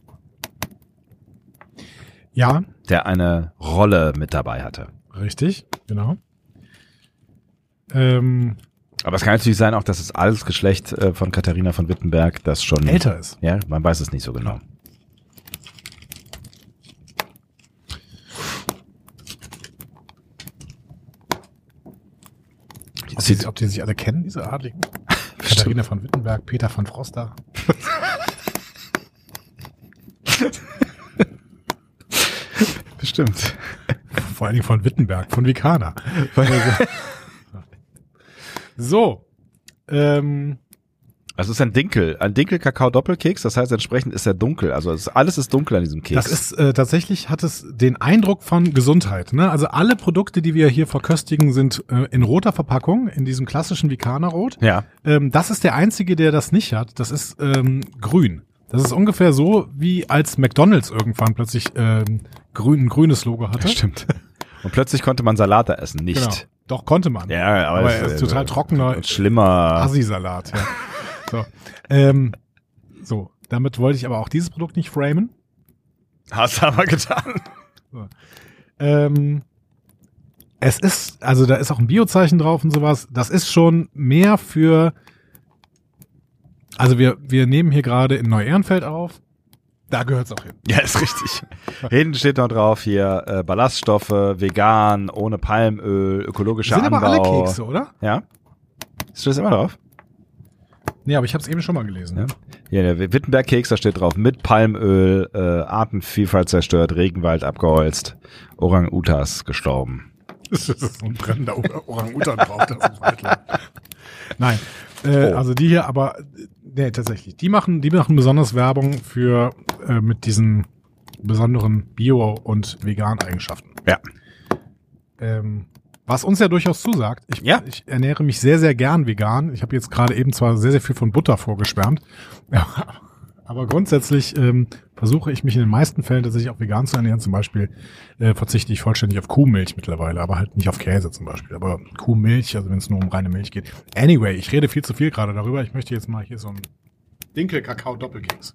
S3: Ja.
S2: Der eine Rolle mit dabei hatte.
S3: Richtig, genau.
S2: Aber es kann natürlich sein, auch dass das Adelsgeschlecht von Katharina von Wittenberg das schon
S3: älter ist.
S2: Ja, man weiß es nicht so genau.
S3: Ob die sich alle kennen, diese Adligen? Katharina von Wittenberg, Peter von Froster.
S2: Bestimmt.
S3: Vor allen Dingen von Wittenberg, von Vikaner. So.
S2: Also es ist ein Dinkel-Kakao-Doppelkeks, das heißt entsprechend ist er dunkel, also alles ist dunkel an diesem Keks.
S3: Das ist tatsächlich, hat es den Eindruck von Gesundheit, ne? Also alle Produkte, die wir hier verköstigen, sind in roter Verpackung, in diesem klassischen Vikanerrot.
S2: Ja.
S3: Das ist der einzige, der das nicht hat, das ist grün. Das ist ungefähr so, wie als McDonald's irgendwann plötzlich ein grünes Logo hatte.
S2: Ja, stimmt. Und plötzlich konnte man Salat da essen, nicht.
S3: Genau. Doch, konnte man.
S2: Ja, aber
S3: er ist total trockener,
S2: schlimmer
S3: Assi-Salat, ja. So, damit wollte ich aber auch dieses Produkt nicht framen.
S2: Hast du aber getan.
S3: So. Es ist, also da ist auch ein Biozeichen drauf und sowas. Das ist schon mehr für, also wir nehmen hier gerade in Neu-Ehrenfeld auf. Da gehört's auch hin.
S2: Ja, ist richtig. Hinten steht noch drauf hier Ballaststoffe, vegan, ohne Palmöl, ökologischer Anbau.
S3: Sind aber alle Kekse, oder?
S2: Ja. Steht das immer drauf?
S3: Nee, aber ich habe es eben schon mal gelesen.
S2: Ja. Hier, der Wittenberg-Keks, da steht drauf, mit Palmöl, Artenvielfalt zerstört, Regenwald abgeholzt, Orang-Utas gestorben.
S3: Das ist so ein brennender Orang-Utan drauf. Das ist Nein, also die hier, aber nee, tatsächlich. Die machen besonders Werbung für mit diesen besonderen Bio- und Vegan-Eigenschaften.
S2: Ja.
S3: Was uns ja durchaus zusagt. Ich ernähre mich sehr, sehr gern vegan. Ich habe jetzt gerade eben zwar sehr, sehr viel von Butter vorgeschwärmt, aber grundsätzlich versuche ich mich in den meisten Fällen tatsächlich auch vegan zu ernähren. Zum Beispiel verzichte ich vollständig auf Kuhmilch mittlerweile, aber halt nicht auf Käse zum Beispiel. Aber Kuhmilch, also wenn es nur um reine Milch geht. Anyway, ich rede viel zu viel gerade darüber. Ich möchte jetzt mal hier so einen Dinkel-Kakao-Doppelkeks.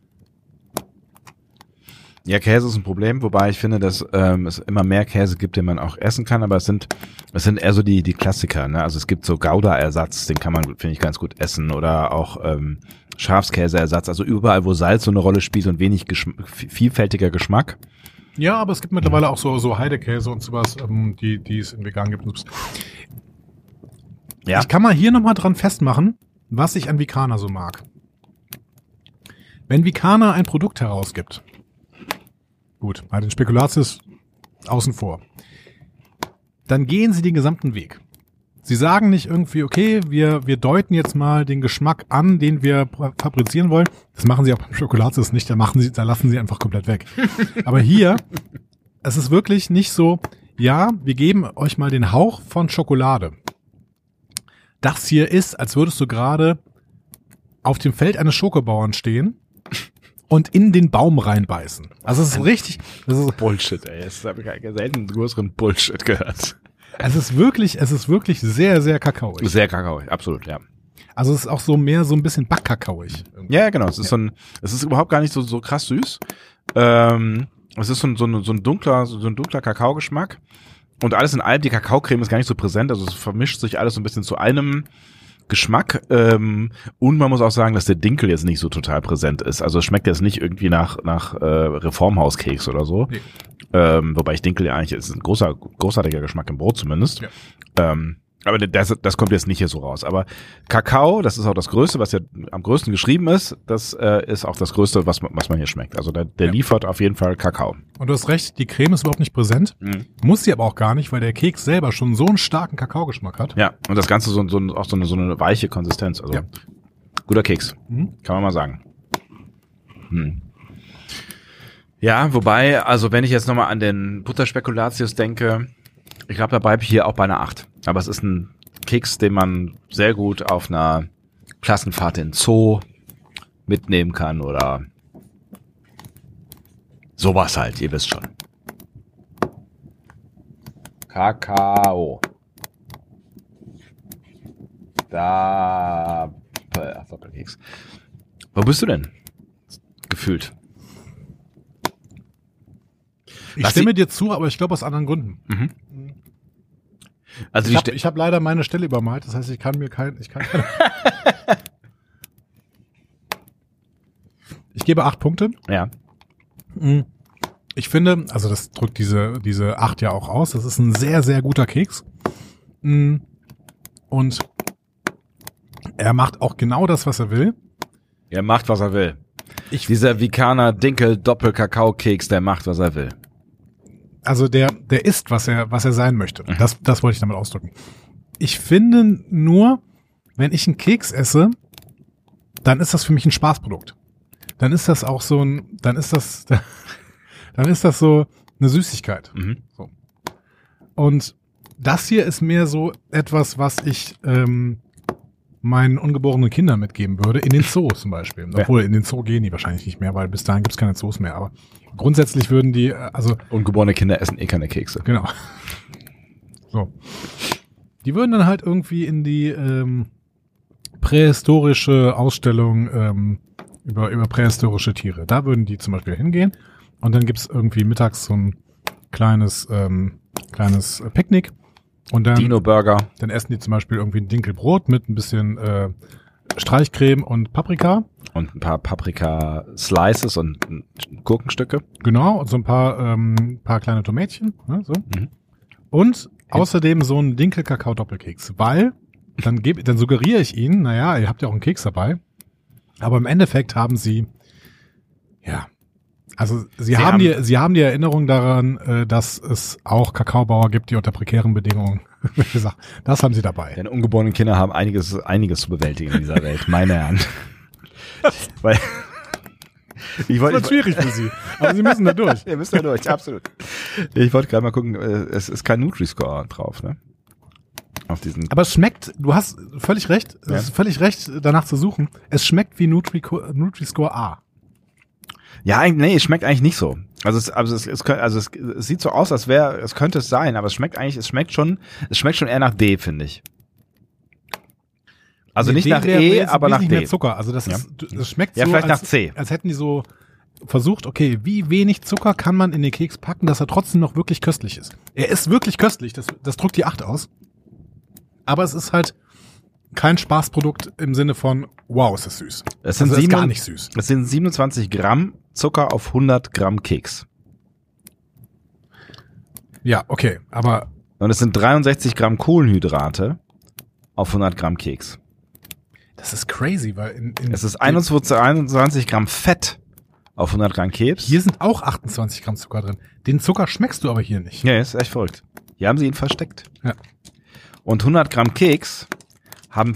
S2: Ja, Käse ist ein Problem, wobei ich finde, dass es immer mehr Käse gibt, den man auch essen kann, aber es sind eher so die Klassiker, ne? Also es gibt so Gouda-Ersatz, den kann man, finde ich, ganz gut essen, oder auch Schafskäse-Ersatz, also überall, wo Salz so eine Rolle spielt und wenig vielfältiger Geschmack.
S3: Ja, aber es gibt mittlerweile auch so Heidekäse und sowas, die es in vegan gibt. Ja. Ich kann mal hier nochmal dran festmachen, was ich an Vikaner so mag. Wenn Vikaner ein Produkt herausgibt, gut, bei den Spekulatius außen vor, dann gehen sie den gesamten Weg. Sie sagen nicht irgendwie, okay, wir deuten jetzt mal den Geschmack an, den wir fabrizieren wollen. Das machen sie auch beim Spekulatius nicht, da lassen sie einfach komplett weg. Aber hier, es ist wirklich nicht so, ja, wir geben euch mal den Hauch von Schokolade. Das hier ist, als würdest du gerade auf dem Feld eines Schokobauern stehen und in den Baum reinbeißen. Also es ist richtig. Das ist
S2: Bullshit, ey. Das habe ich selten größeren Bullshit gehört.
S3: Es ist wirklich sehr, sehr kakaoig.
S2: Sehr kakaoig, absolut, ja.
S3: Also es ist auch so mehr so ein bisschen backkakaoig.
S2: Ja, genau. Es ist es ist überhaupt gar nicht so krass süß. Es ist so ein dunkler Kakaogeschmack. Und alles in allem, die Kakaocreme ist gar nicht so präsent. Also es vermischt sich alles so ein bisschen zu einem Geschmack. Und man muss auch sagen, dass der Dinkel jetzt nicht so total präsent ist. Also es schmeckt jetzt nicht irgendwie nach Reformhauskeks oder so. Nee. Wobei ich Dinkel ja eigentlich ist ein großartiger Geschmack im Brot zumindest. Ja. Aber das kommt jetzt nicht hier so raus. Aber Kakao, das ist auch das Größte, was ja am größten geschrieben ist. Das ist auch das Größte, was man hier schmeckt. Also der liefert auf jeden Fall Kakao.
S3: Und du hast recht, die Creme ist überhaupt nicht präsent. Muss sie aber auch gar nicht, weil der Keks selber schon so einen starken Kakaogeschmack hat.
S2: Ja, und das Ganze auch so eine weiche Konsistenz. Also guter Keks, kann man mal sagen. Ja, wobei, also wenn ich jetzt nochmal an den Butterspekulatius denke, ich glaube, da bleibe ich hier auch bei einer 8. Aber es ist ein Keks, den man sehr gut auf einer Klassenfahrt in den Zoo mitnehmen kann oder sowas halt, ihr wisst schon. Kakao. Doppelkeks. Wo bist du denn? Gefühlt.
S3: Ich stimme dir zu, aber ich glaube aus anderen Gründen. Also ich hab leider meine Stelle übermalt, das heißt, ich kann keine. Ich gebe 8 Punkte.
S2: Ja.
S3: Ich finde, also das drückt diese 8 ja auch aus, das ist ein sehr, sehr guter Keks. Und er macht auch genau das, was er will.
S2: Er macht, was er will. Dieser Vikaner Dinkel Doppel-Kakao-Keks, der macht, was er will.
S3: Also der ist, was er sein möchte. Das wollte ich damit ausdrücken. Ich finde nur, wenn ich einen Keks esse, dann ist das für mich ein Spaßprodukt. Dann ist das auch so dann ist das so eine Süßigkeit. So. Und das hier ist mehr so etwas, was ich meinen ungeborenen Kindern mitgeben würde, in den Zoo zum Beispiel. Obwohl, in den Zoo gehen die wahrscheinlich nicht mehr, weil bis dahin gibt es keine Zoos mehr. Aber grundsätzlich würden die,
S2: ungeborene Kinder essen keine Kekse.
S3: Genau. So. Die würden dann halt irgendwie in die prähistorische Ausstellung über prähistorische Tiere. Da würden die zum Beispiel hingehen und dann gibt's irgendwie mittags so ein kleines Picknick. Und dann
S2: Dino-Burger.
S3: Dann essen die zum Beispiel irgendwie ein Dinkelbrot mit ein bisschen Streichcreme und Paprika.
S2: Und ein paar Paprika-Slices und Gurkenstücke.
S3: Genau, und so ein paar kleine Tomätchen. Ne, so. Und außerdem so ein Dinkel-Kakao-Doppelkeks. Weil, dann suggeriere ich ihnen, naja, ihr habt ja auch einen Keks dabei. Aber im Endeffekt haben sie, sie haben die Erinnerung daran, dass es auch Kakaobauer gibt, die unter prekären Bedingungen, wie gesagt, das haben sie dabei.
S2: Denn ungeborene Kinder haben einiges zu bewältigen in dieser Welt, meine Herren. Weil
S3: das wird schwierig für sie, aber sie müssen da durch.
S2: Ihr müsst da durch, absolut. Ich wollte gerade mal gucken, es ist kein Nutri-Score drauf, ne? Auf diesen.
S3: Aber es schmeckt, du hast völlig recht, es ist völlig recht, danach zu suchen. Es schmeckt wie Nutri-Score A.
S2: Ja, nee, es schmeckt eigentlich nicht so. Also es sieht so aus, als es könnte es sein, aber es schmeckt schon eher nach D, finde ich. Also nicht nach E, aber nach D.
S3: Mehr Zucker. Also das schmeckt so,
S2: vielleicht nach C.
S3: Als hätten die so versucht, okay, wie wenig Zucker kann man in den Keks packen, dass er trotzdem noch wirklich köstlich ist. Er ist wirklich köstlich, das drückt die 8 aus. Aber es ist halt kein Spaßprodukt im Sinne von, wow, ist das süß.
S2: Es ist gar nicht süß. Es sind 27 Gramm Zucker auf 100 Gramm Keks.
S3: Ja, okay, aber...
S2: Und es sind 63 Gramm Kohlenhydrate auf 100 Gramm Keks.
S3: Das ist crazy, weil
S2: es ist 21 Gramm Fett auf 100 Gramm Keks.
S3: Hier sind auch 28 Gramm Zucker drin. Den Zucker schmeckst du aber hier nicht.
S2: Ja, ist echt verrückt. Hier haben sie ihn versteckt.
S3: Ja.
S2: Und 100 Gramm Keks haben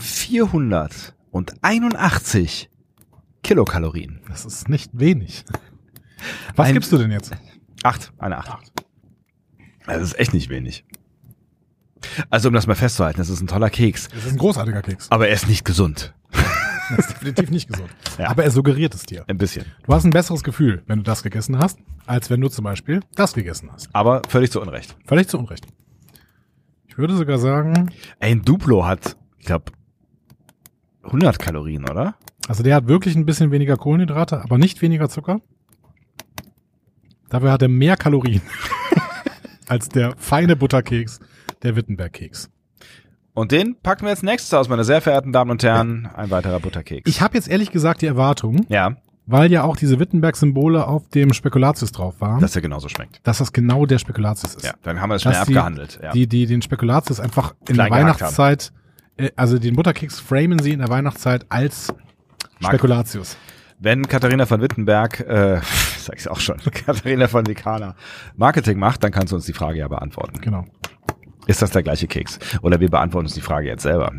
S2: 481 Kilokalorien.
S3: Das ist nicht wenig. Was gibst du denn jetzt?
S2: 8. Eine 8. Das ist echt nicht wenig. Also um das mal festzuhalten, das ist ein toller Keks.
S3: Das ist ein großartiger Keks.
S2: Aber er ist nicht gesund.
S3: Er ist definitiv nicht gesund. Ja. Aber er suggeriert es dir.
S2: Ein bisschen.
S3: Du hast ein besseres Gefühl, wenn du das gegessen hast, als wenn du zum Beispiel das gegessen hast.
S2: Aber völlig zu Unrecht.
S3: Völlig zu Unrecht. Ich würde sogar sagen...
S2: Ein Duplo hat, ich glaube, 100 Kalorien, oder?
S3: Also der hat wirklich ein bisschen weniger Kohlenhydrate, aber nicht weniger Zucker. Dafür hat er mehr Kalorien als der feine Butterkeks, der Wittenberg-Keks.
S2: Und den packen wir jetzt nächstes aus, meine sehr verehrten Damen und Herren. Ein weiterer Butterkeks.
S3: Ich habe jetzt ehrlich gesagt die Erwartung, weil ja auch diese Wittenberg-Symbole auf dem Spekulatius drauf waren.
S2: Dass der genauso schmeckt.
S3: Dass das genau der Spekulatius ist.
S2: Ja, dann haben wir es schnell abgehandelt. Ja.
S3: Die den Spekulatius einfach in der Weihnachtszeit, also den Butterkeks framen sie in der Weihnachtszeit als Spekulatius.
S2: Wenn Katharina von Wittenberg, sag ich auch schon, Katharina von Vikana Marketing macht, dann kannst du uns die Frage ja beantworten.
S3: Genau.
S2: Ist das der gleiche Keks? Oder wir beantworten uns die Frage jetzt selber.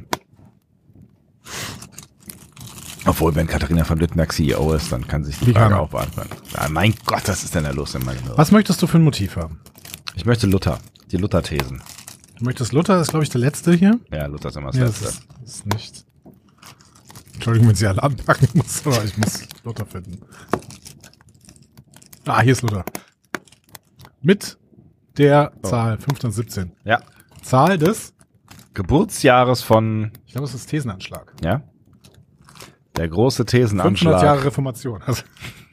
S2: Obwohl, wenn Katharina von Wittenberg CEO ist, dann kann sich die Frage auch beantworten. Ja, mein Gott, was ist denn da los in meinem Hirn?
S3: Was möchtest du für ein Motiv haben?
S2: Ich möchte Luther, die Luther-Thesen.
S3: Du möchtest Luther, das ist glaube ich der letzte hier.
S2: Ja, Luther ist immer das Letzte.
S3: Das ist nicht... Entschuldigung, wenn ich sie alle anpacken muss, aber ich muss Luther finden. Ah, hier ist Luther. Mit der Zahl 1517.
S2: Ja.
S3: Zahl des
S2: Geburtsjahres von...
S3: Ich glaube, es ist Thesenanschlag.
S2: Ja. Der große Thesenanschlag.
S3: 500 Jahre Reformation. Also.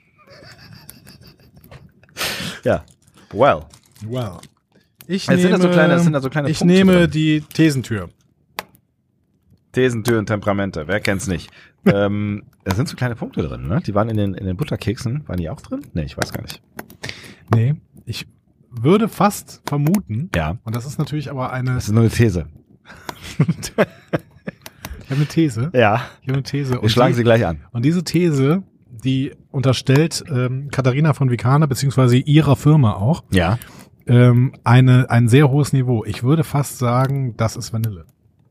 S2: Ja. Well.
S3: Ich
S2: nehme
S3: die Thesentür.
S2: Thesentür und Temperamente, wer kennt's nicht? Da sind so kleine Punkte drin, ne? Die waren in den Butterkeksen, waren die auch drin? Nee, ich weiß gar nicht.
S3: Nee, ich würde fast vermuten,
S2: ja.
S3: Und das ist natürlich aber eine...
S2: Das ist nur eine These.
S3: Ich habe eine These.
S2: Ja.
S3: Ich habe eine These.
S2: Wir schlagen sie gleich an.
S3: Und diese These, die unterstellt Katharina von Vikana, beziehungsweise ihrer Firma auch,
S2: ja.
S3: Ein sehr hohes Niveau. Ich würde fast sagen, das ist Vanille.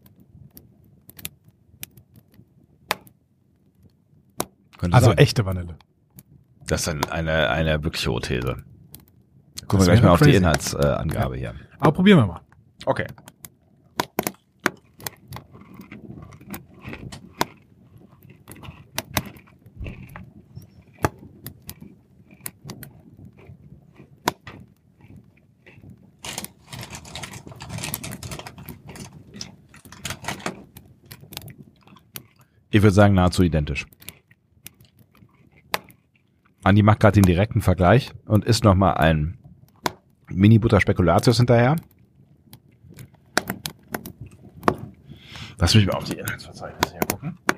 S3: Also echte Vanille.
S2: Das ist eine wirklich hohe These. Gucken wir gleich mal auf die Inhaltsangabe hier.
S3: Aber probieren wir mal.
S2: Okay. Ich würde sagen, nahezu identisch. Andi macht gerade den direkten Vergleich und isst nochmal ein Mini-Butter-Spekulatius hinterher. Lass mich mal auf die Inhaltsverzeichnisse hier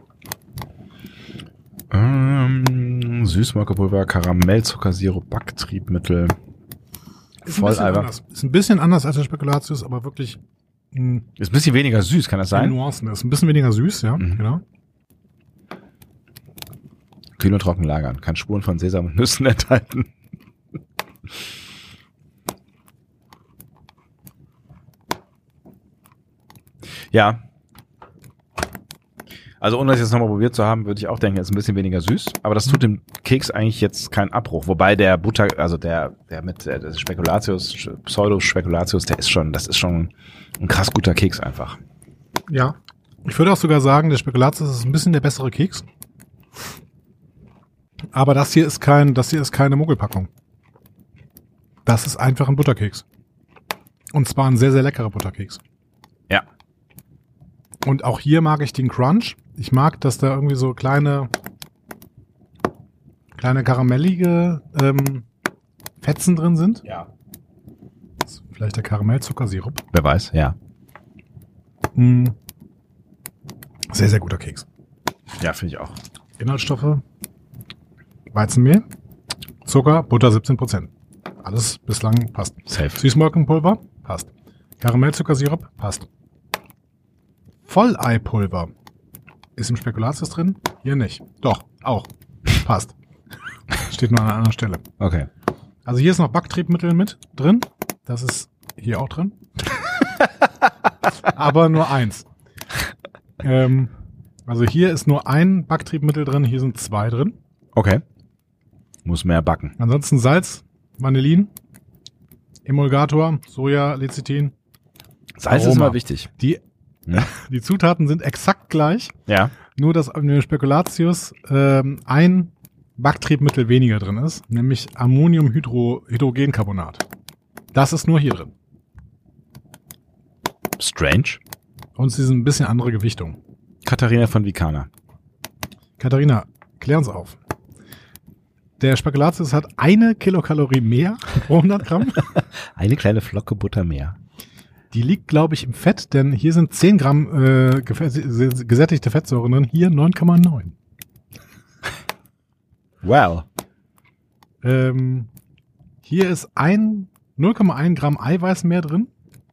S2: gucken. Süßmolkepulver, Karamellzuckersirup, Backtriebmittel.
S3: Volleimer. Ist ein bisschen anders als der Spekulatius, aber wirklich...
S2: Ist ein bisschen weniger süß, kann das sein?
S3: Nuancen. Ist ein bisschen weniger süß, ja, genau.
S2: Kühl und trocken lagern. Kann Spuren von Sesam und Nüssen enthalten. Ja. Also ohne das jetzt nochmal probiert zu haben, würde ich auch denken, es ist ein bisschen weniger süß. Aber das tut dem Keks eigentlich jetzt keinen Abbruch. Wobei der Butter, also der mit der Spekulatius, Pseudo-Spekulatius, das ist schon ein krass guter Keks einfach.
S3: Ja. Ich würde auch sogar sagen, der Spekulatius ist ein bisschen der bessere Keks. Aber das hier ist keine Muggelpackung. Das ist einfach ein Butterkeks. Und zwar ein sehr, sehr leckerer Butterkeks.
S2: Ja.
S3: Und auch hier mag ich den Crunch. Ich mag, dass da irgendwie so kleine karamellige Fetzen drin sind.
S2: Ja.
S3: Das ist vielleicht der Karamellzuckersirup.
S2: Wer weiß, ja.
S3: Sehr, sehr guter Keks.
S2: Ja, finde ich auch.
S3: Inhaltsstoffe: Weizenmehl, Zucker, Butter 17%. Alles bislang passt.
S2: Safe.
S3: Süßmolkenpulver, passt. Karamellzuckersirup, passt. Volleipulver. Ist im Spekulatius drin? Hier nicht. Doch, auch. Passt. Steht nur an einer anderen Stelle.
S2: Okay.
S3: Also hier ist noch Backtriebmittel mit drin. Das ist hier auch drin. Aber nur eins. Also hier ist nur ein Backtriebmittel drin, hier sind 2 drin.
S2: Okay. Muss mehr backen.
S3: Ansonsten Salz, Vanillin, Emulgator, Soja, Lecithin.
S2: Salz ist immer wichtig.
S3: Die Zutaten sind exakt gleich.
S2: Ja.
S3: Nur, dass im Spekulatius ein Backtriebmittel weniger drin ist, nämlich Ammoniumhydrogencarbonat. Das ist nur hier drin.
S2: Strange.
S3: Und sie sind ein bisschen andere Gewichtung.
S2: Katharina von Vikana.
S3: Katharina, klär uns auf. Der Spekulatius hat 1 Kilokalorie mehr pro 100 Gramm.
S2: Eine kleine Flocke Butter mehr.
S3: Die liegt, glaube ich, im Fett, denn hier sind 10 Gramm gesättigte Fettsäuren drin, hier 9,9.
S2: Well.
S3: Hier ist 0,1 Gramm Eiweiß mehr drin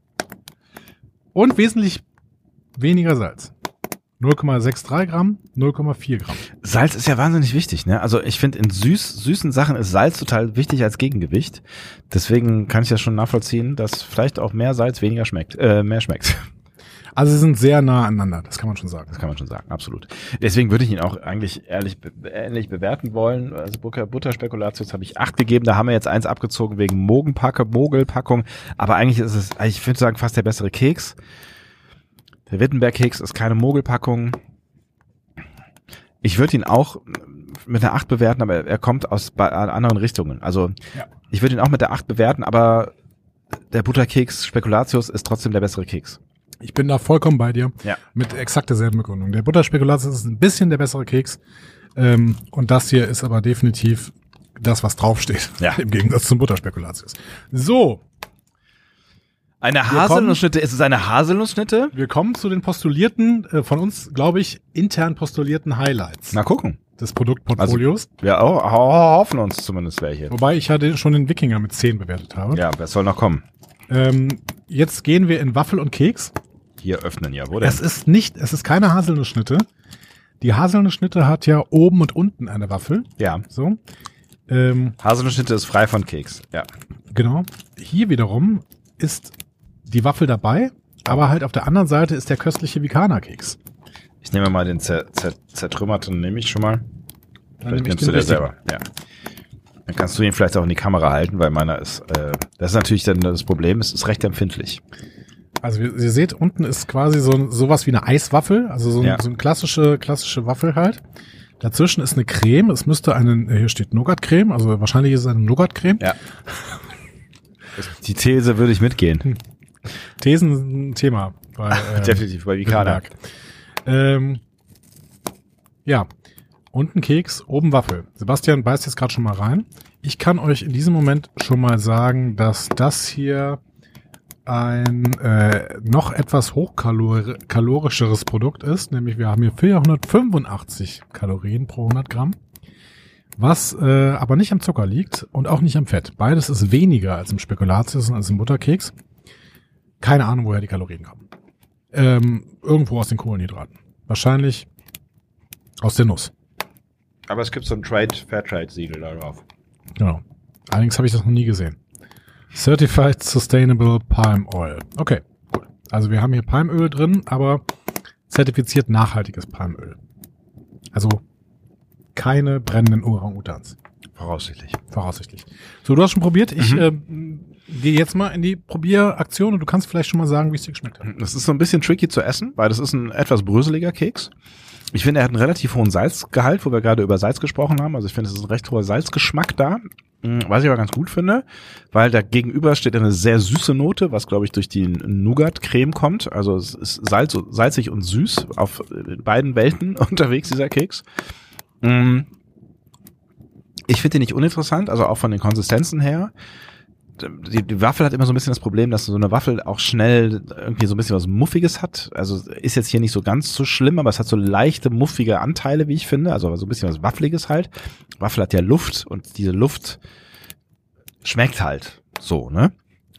S3: und wesentlich weniger Salz. 0,63 Gramm, 0,4 Gramm.
S2: Salz ist ja wahnsinnig wichtig, ne? Also ich finde, in süßen Sachen ist Salz total wichtig als Gegengewicht. Deswegen kann ich das schon nachvollziehen, dass vielleicht auch mehr Salz mehr schmeckt.
S3: Also sie sind sehr nah aneinander, das kann man schon sagen.
S2: Das kann man schon sagen, absolut. Deswegen würde ich ihn auch eigentlich ähnlich bewerten wollen. Also Butterspekulatius habe ich 8 gegeben, da haben wir jetzt 1 abgezogen wegen Mogelpackung. Aber eigentlich ist es, ich würde sagen, fast der bessere Keks. Der Wittenberg-Keks ist keine Mogelpackung. Ich würde ihn auch mit einer 8 bewerten, aber er kommt aus anderen Richtungen. Also Ich würde ihn auch mit der 8 bewerten, aber der Butterkeks Spekulatius ist trotzdem der bessere Keks.
S3: Ich bin da vollkommen bei dir. Ja. Mit exakt derselben Begründung. Der Butterspekulatius ist ein bisschen der bessere Keks. Und das hier ist aber definitiv das, was draufsteht. Ja. Im Gegensatz zum Butterspekulatius. So.
S2: Eine Haselnussschnitte, ist es eine Haselnussschnitte?
S3: Wir kommen zu den postulierten, von uns, glaube ich, intern postulierten Highlights.
S2: Na gucken.
S3: Des Produktportfolios.
S2: Also, wir hoffen uns zumindest welche.
S3: Wobei ich ja schon den Wikinger mit 10 bewertet habe.
S2: Ja, wer soll noch kommen?
S3: Jetzt gehen wir in Waffel und Keks.
S2: Hier öffnen, ja, wo denn?
S3: Es ist keine Haselnussschnitte. Die Haselnussschnitte hat ja oben und unten eine Waffel.
S2: Ja.
S3: So.
S2: Haselnussschnitte ist frei von Keks, ja.
S3: Genau. Hier wiederum ist die Waffel dabei, aber halt auf der anderen Seite ist der köstliche Vikaner-Keks.
S2: Ich nehme mal den zertrümmerten, nehme ich schon mal. Vielleicht nimmst du den selber. Ja. Dann kannst du ihn vielleicht auch in die Kamera halten, weil meiner ist, das ist natürlich dann das Problem, es ist recht empfindlich.
S3: Also ihr seht, unten ist quasi sowas wie eine Eiswaffel, also so eine klassische Waffel halt. Dazwischen ist eine Creme, es müsste hier steht Nougat-Creme, also wahrscheinlich ist es eine Nougat-Creme. Ja.
S2: Die These würde ich mitgehen.
S3: Thesen sind ein Thema.
S2: Definitiv, bei Vikaner.
S3: Ja, unten Keks, oben Waffel. Sebastian beißt jetzt gerade schon mal rein. Ich kann euch in diesem Moment schon mal sagen, dass das hier ein noch etwas hochkalorischeres Produkt ist. Nämlich wir haben hier 485 Kalorien pro 100 Gramm. Was aber nicht am Zucker liegt und auch nicht am Fett. Beides ist weniger als im Spekulatius und als im Butterkeks. Keine Ahnung, woher die Kalorien kommen. Irgendwo aus den Kohlenhydraten. Wahrscheinlich aus der Nuss.
S2: Aber es gibt so ein Fairtrade-Siegel da drauf.
S3: Genau. Allerdings habe ich das noch nie gesehen. Certified Sustainable Palm Oil. Okay, gut. Also wir haben hier Palmöl drin, aber zertifiziert nachhaltiges Palmöl. Also keine brennenden Orang-Utans.
S2: Voraussichtlich.
S3: So, du hast schon probiert. Ich gehe jetzt mal in die Probieraktion und du kannst vielleicht schon mal sagen, wie es dir geschmeckt hat.
S2: Das ist so ein bisschen tricky zu essen, weil das ist ein etwas bröseliger Keks. Ich finde, er hat einen relativ hohen Salzgehalt, wo wir gerade über Salz gesprochen haben. Also ich finde, es ist ein recht hoher Salzgeschmack da. Was ich aber ganz gut finde, weil da gegenüber steht eine sehr süße Note, was, glaube ich, durch die Nougat-Creme kommt. Also es ist salzig und süß auf beiden Welten unterwegs, dieser Keks. Ich finde den nicht uninteressant, also auch von den Konsistenzen her. Die Waffel hat immer so ein bisschen das Problem, dass so eine Waffel auch schnell irgendwie so ein bisschen was Muffiges hat. Also ist jetzt hier nicht so ganz so schlimm, aber es hat so leichte, muffige Anteile, wie ich finde. Also so ein bisschen was Waffeliges halt. Waffel hat ja Luft und diese Luft schmeckt halt so, ne?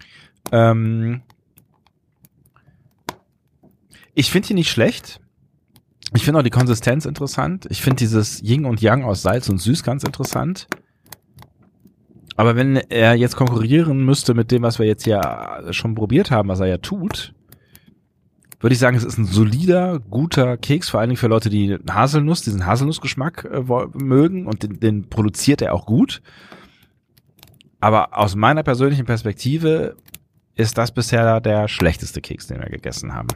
S2: Ich finde die nicht schlecht. Ich finde auch die Konsistenz interessant. Ich finde dieses Yin und Yang aus Salz und Süß ganz interessant. Aber wenn er jetzt konkurrieren müsste mit dem, was wir jetzt ja schon probiert haben, was er ja tut, würde ich sagen, es ist ein solider, guter Keks, vor allen Dingen für Leute, die diesen Haselnussgeschmack mögen, und den produziert er auch gut. Aber aus meiner persönlichen Perspektive ist das bisher der schlechteste Keks, den wir gegessen haben.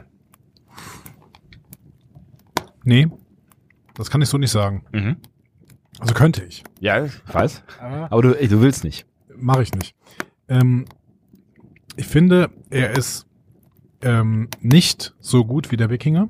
S3: Nee, das kann ich so nicht sagen. Mhm. Also könnte ich.
S2: Ja, ich weiß. Aber du willst nicht.
S3: Mache ich nicht. Ich finde, er ist nicht so gut wie der Wikinger.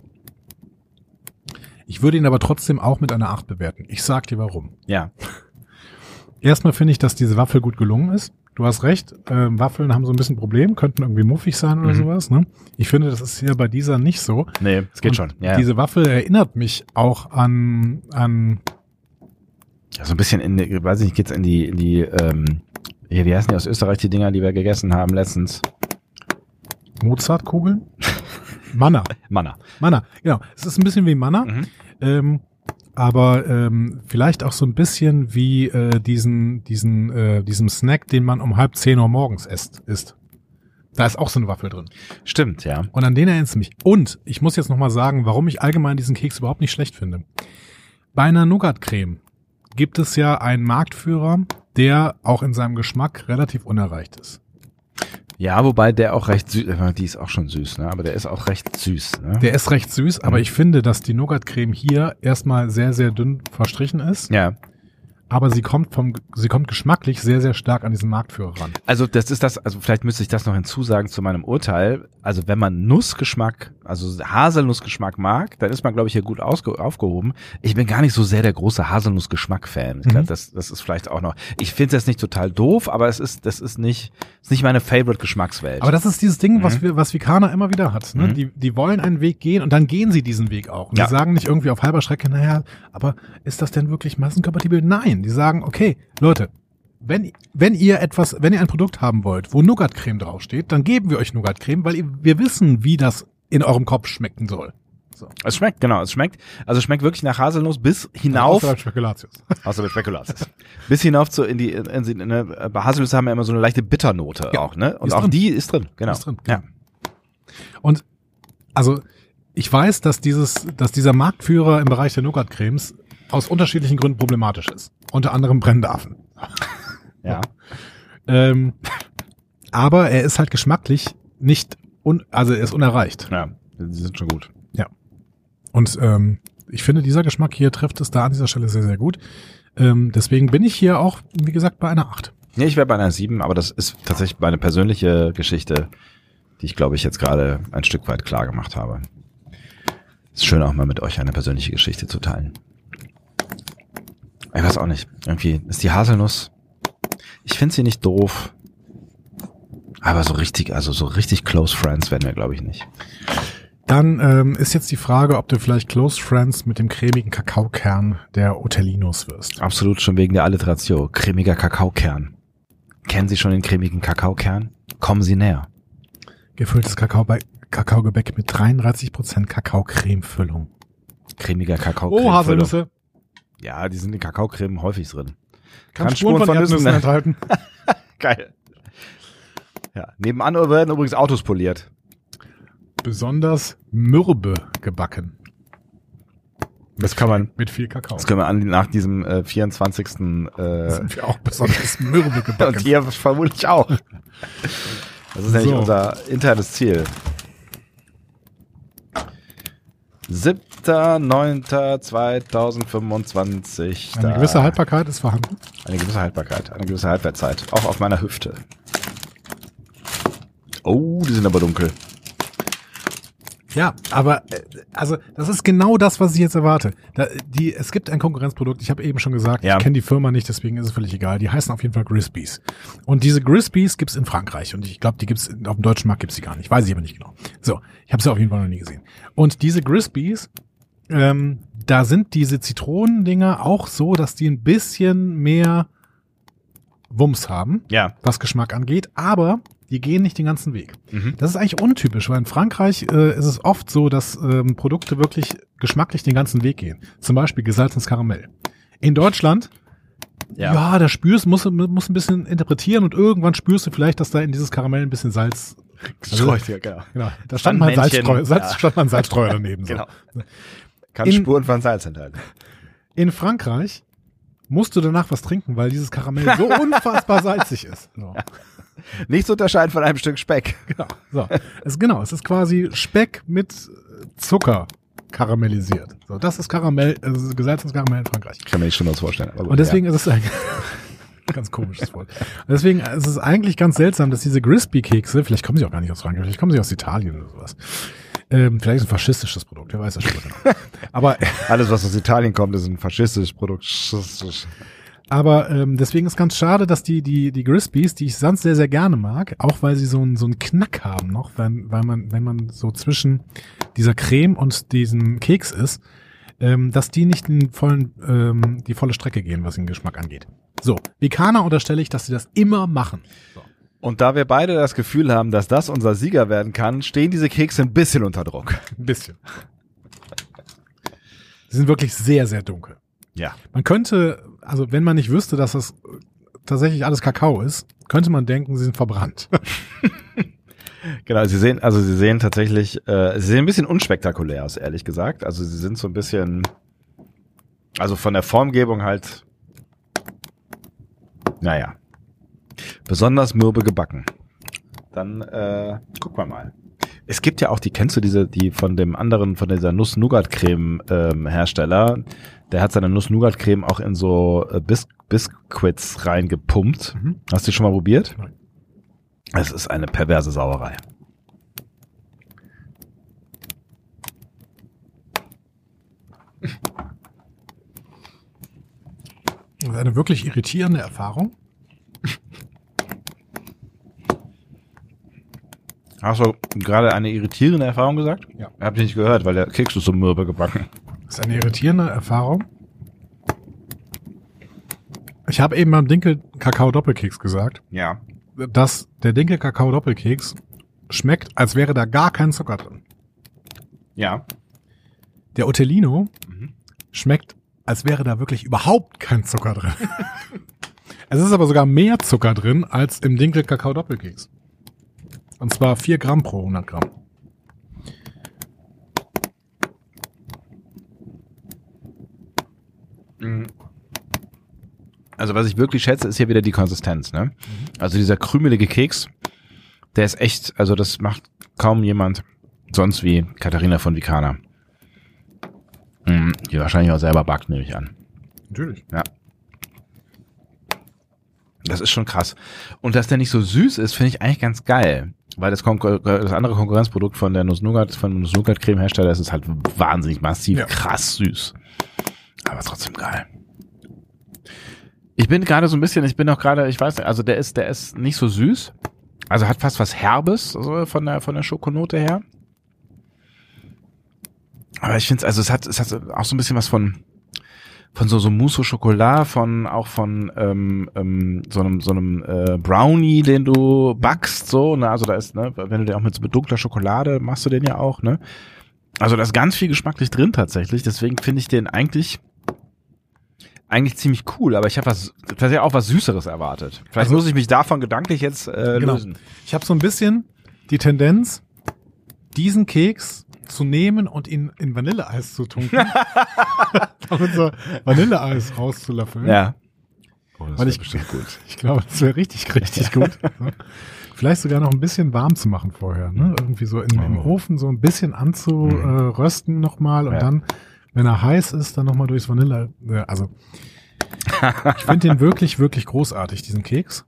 S3: Ich würde ihn aber trotzdem auch mit einer 8 bewerten. Ich sag dir warum.
S2: Ja.
S3: Erstmal finde ich, dass diese Waffel gut gelungen ist. Du hast recht, Waffeln haben so ein bisschen Problem, könnten irgendwie muffig sein oder sowas. Ne? Ich finde, das ist hier bei dieser nicht so.
S2: Nee, es geht schon. Ja,
S3: diese Waffel erinnert mich auch an
S2: Ja, so ein bisschen weiß ich nicht, geht's in die, wie heißen die aus Österreich, die Dinger, die wir gegessen haben letztens?
S3: Mozartkugeln? Manna, genau. Es ist ein bisschen wie Manna, aber vielleicht auch so ein bisschen wie diesem Snack, den man um 9:30 morgens isst. Da ist auch so eine Waffel drin.
S2: Stimmt, ja.
S3: Und an den erinnerst du mich. Und ich muss jetzt nochmal sagen, warum ich allgemein diesen Keks überhaupt nicht schlecht finde. Bei einer Nougat-Creme gibt es ja einen Marktführer, der auch in seinem Geschmack relativ unerreicht ist.
S2: Ja, wobei der auch recht süß, die ist auch schon süß, ne? Aber der ist auch recht süß, ne?
S3: Der ist recht süß, aber ich finde, dass die Nougat-Creme hier erstmal sehr, sehr dünn verstrichen ist.
S2: Ja.
S3: Aber sie kommt geschmacklich sehr, sehr stark an diesen Marktführer ran.
S2: Also vielleicht müsste ich das noch hinzusagen zu meinem Urteil. Also wenn man Nussgeschmack, also Haselnussgeschmack mag, dann ist man, glaube ich, hier gut aufgehoben. Ich bin gar nicht so sehr der große Haselnussgeschmack-Fan. Ich glaube, das ist vielleicht auch noch. Ich finde das nicht total doof, aber das ist nicht meine Favorite-Geschmackswelt.
S3: Aber das ist dieses Ding, was Vikana immer wieder hat. Ne? Die wollen einen Weg gehen und dann gehen sie diesen Weg auch. Und die sagen nicht irgendwie auf halber Strecke, naja, aber ist das denn wirklich massenkompatibel? Nein, die sagen, okay, Leute, wenn ihr ein Produkt haben wollt, wo Nougat-Creme draufsteht, dann geben wir euch Nougat-Creme, weil wir wissen, wie das in eurem Kopf schmecken soll. So.
S2: Es schmeckt wirklich nach Haselnuss bis hinauf.
S3: Außer Spekulatius.
S2: Außer mit Spekulatius. Bis hinauf so bei Haselnüsse haben wir immer so eine leichte Bitternote auch, ne? Und auch die ist drin, genau. Ist drin. Ja.
S3: Und, also, ich weiß, dass dieser Marktführer im Bereich der Nougat-Cremes aus unterschiedlichen Gründen problematisch ist. Unter anderem brennende Affen.
S2: Ja.
S3: Aber er ist halt geschmacklich er ist unerreicht.
S2: Ja, die sind schon gut.
S3: Ja. Und ich finde, dieser Geschmack hier trifft es da an dieser Stelle sehr, sehr gut. Deswegen bin ich hier auch, wie gesagt, bei einer 8.
S2: Nee, ich wäre bei einer 7, aber das ist tatsächlich meine persönliche Geschichte, die ich, glaube ich, jetzt gerade ein Stück weit klar gemacht habe. Ist schön, auch mal mit euch eine persönliche Geschichte zu teilen. Ich weiß auch nicht. Irgendwie ist die Haselnuss. Ich finde sie nicht doof. Aber so richtig Close Friends werden wir, glaube ich, nicht.
S3: Dann ist jetzt die Frage, ob du vielleicht Close Friends mit dem cremigen Kakaokern der Otellinos wirst.
S2: Absolut, schon wegen der Alliteration. Cremiger Kakaokern. Kennen Sie schon den cremigen Kakaokern? Kommen Sie näher.
S3: Gefülltes Kakaogebäck mit 33% Kakaocreme-Füllung.
S2: Cremiger Kakaocreme.
S3: Oh, Haselnüsse.
S2: Ja, die sind in Kakaocreme häufig drin.
S3: Kann Spuren von Erdnüssen enthalten.
S2: Geil. Ja, nebenan werden übrigens Autos poliert.
S3: Besonders mürbe gebacken.
S2: Das kann man
S3: mit viel Kakao.
S2: Das können wir nach diesem 24.
S3: Sind wir auch besonders mürbe gebacken.
S2: Und ihr vermutlich auch. Das ist nämlich unser internes Ziel. 7.9.2025.
S3: Eine gewisse Haltbarkeit ist vorhanden.
S2: Eine gewisse Haltbarkeit, auch auf meiner Hüfte. Oh, die sind aber dunkel.
S3: Ja, aber also das ist genau das, was ich jetzt erwarte. Es gibt ein Konkurrenzprodukt, ich habe eben schon gesagt, ich kenne die Firma nicht, deswegen ist es völlig egal. Die heißen auf jeden Fall Crispies. Und diese Crispies gibt's in Frankreich und ich glaube, die gibt's auf dem deutschen Markt gibt's die gar nicht. Weiß ich aber nicht genau. So, ich habe sie auf jeden Fall noch nie gesehen. Und diese Crispies, da sind diese Zitronendinger auch so, dass die ein bisschen mehr Wumms haben, was Geschmack angeht, aber die gehen nicht den ganzen Weg. Mhm. Das ist eigentlich untypisch, weil in Frankreich ist es oft so, dass Produkte wirklich geschmacklich den ganzen Weg gehen. Zum Beispiel gesalzenes Karamell. In Deutschland, da spürst musst ein bisschen interpretieren und irgendwann spürst du vielleicht, dass da in dieses Karamell ein bisschen Salz
S2: gestreut, genau.
S3: Da stand mal ein Salzstreuer daneben.
S2: Genau. Kann Spuren von Salz enthalten.
S3: In Frankreich musst du danach was trinken, weil dieses Karamell so unfassbar salzig ist. So.
S2: Nicht zu unterscheiden von einem Stück Speck.
S3: Genau. Es ist quasi Speck mit Zucker karamellisiert. So, das ist gesalzenes Karamell in Frankreich.
S2: Ich kann mir nicht schon was vorstellen. Aber
S3: und deswegen ist es eigentlich ganz komisches Wort. Deswegen ist es eigentlich ganz seltsam, dass diese Crispy-Kekse, vielleicht kommen sie auch gar nicht aus Frankreich, vielleicht kommen sie aus Italien oder sowas. Vielleicht ist ein faschistisches Produkt, wer weiß das schon genau. Aber
S2: alles, was aus Italien kommt, ist ein faschistisches Produkt.
S3: Aber deswegen ist ganz schade, dass die Crispies, die ich sonst sehr, sehr gerne mag, auch weil sie so einen Knack haben noch, wenn man so zwischen dieser Creme und diesem Keks ist, dass die nicht die volle Strecke gehen, was den Geschmack angeht. So, Vicana unterstelle ich, dass sie das immer machen. So.
S2: Und da wir beide das Gefühl haben, dass das unser Sieger werden kann, stehen diese Kekse ein bisschen unter Druck.
S3: Ein bisschen. Sie sind wirklich sehr, sehr dunkel.
S2: Ja.
S3: Man könnte, also wenn man nicht wüsste, dass das tatsächlich alles Kakao ist, könnte man denken, sie sind verbrannt.
S2: Genau, sie sehen tatsächlich, sie sehen ein bisschen unspektakulär aus, ehrlich gesagt. Also sie sind so ein bisschen, also von der Formgebung halt, naja, besonders mürbe gebacken. Dann gucken wir mal. Es gibt ja auch kennst du die von dieser Nuss-Nougat-Creme Hersteller, der hat seine Nuss-Nougat-Creme auch in so Biscuits reingepumpt. Mhm. Hast du die schon mal probiert? Nein. Es ist eine perverse Sauerei.
S3: Das ist eine wirklich irritierende Erfahrung.
S2: Hast du gerade eine irritierende Erfahrung gesagt?
S3: Ja.
S2: Hab ich nicht gehört, weil der Keks ist so mürbe gebacken.
S3: Das ist eine irritierende Erfahrung. Ich habe eben beim Dinkel-Kakao-Doppelkeks gesagt,
S2: ja,
S3: dass der Dinkel-Kakao-Doppelkeks schmeckt, als wäre da gar kein Zucker drin.
S2: Ja.
S3: Der Otellino schmeckt, als wäre da wirklich überhaupt kein Zucker drin. Es ist aber sogar mehr Zucker drin als im Dinkel-Kakao-Doppelkeks. Und zwar 4 Gramm pro 100 Gramm.
S2: Also was ich wirklich schätze, ist hier wieder die Konsistenz, ne? Also dieser krümelige Keks, der ist echt, also das macht kaum jemand sonst wie Katharina von Vicana. Die wahrscheinlich auch selber backt, nehme ich an.
S3: Natürlich.
S2: Ja. Das ist schon krass. Und dass der nicht so süß ist, finde ich eigentlich ganz geil. Weil das andere Konkurrenzprodukt von der Nuss-Nougat-Creme-Hersteller ist halt wahnsinnig massiv, krass süß. Aber trotzdem geil. Ich bin gerade so ein bisschen, ich weiß nicht, also der ist nicht so süß. Also hat fast was Herbes, so von der Schokonote her. Aber ich finde es hat auch so ein bisschen was von so Mousse au Chocolat, von so einem Brownie, den du backst, so, ne, also da ist, ne, wenn du den auch mit dunkler Schokolade machst du den ja auch, ne. Also da ist ganz viel geschmacklich drin tatsächlich, deswegen finde ich den eigentlich ziemlich cool, aber ich habe tatsächlich auch was Süßeres erwartet. Vielleicht muss ich mich davon gedanklich jetzt lösen.
S3: Ich habe so ein bisschen die Tendenz, diesen Keks zu nehmen und ihn in Vanilleeis zu tunken. Damit so Vanilleeis rauszulöffeln.
S2: Ja.
S3: Oh, das wäre bestimmt gut. Ich glaube, das wäre richtig gut. Vielleicht sogar noch ein bisschen warm zu machen vorher. Ne? Irgendwie so im Ofen so ein bisschen anzurösten nochmal und dann, wenn er heiß ist, dann nochmal durchs Vanille. Also ich finde den wirklich, wirklich großartig, diesen Keks.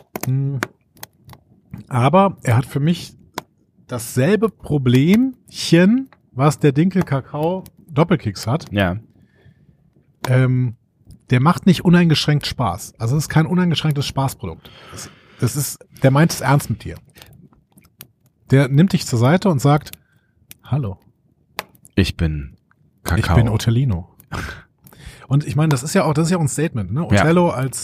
S3: Aber er hat für mich dasselbe Problemchen, was der Dinkel-Kakao-Doppelkeks hat.
S2: Ja.
S3: Der macht nicht uneingeschränkt Spaß. Also es ist kein uneingeschränktes Spaßprodukt. Der meint es ernst mit dir. Der nimmt dich zur Seite und sagt, hallo.
S2: Ich bin Kakao.
S3: Ich bin Otellino. Und ich meine, das ist ja auch ein Statement, ne? Othello als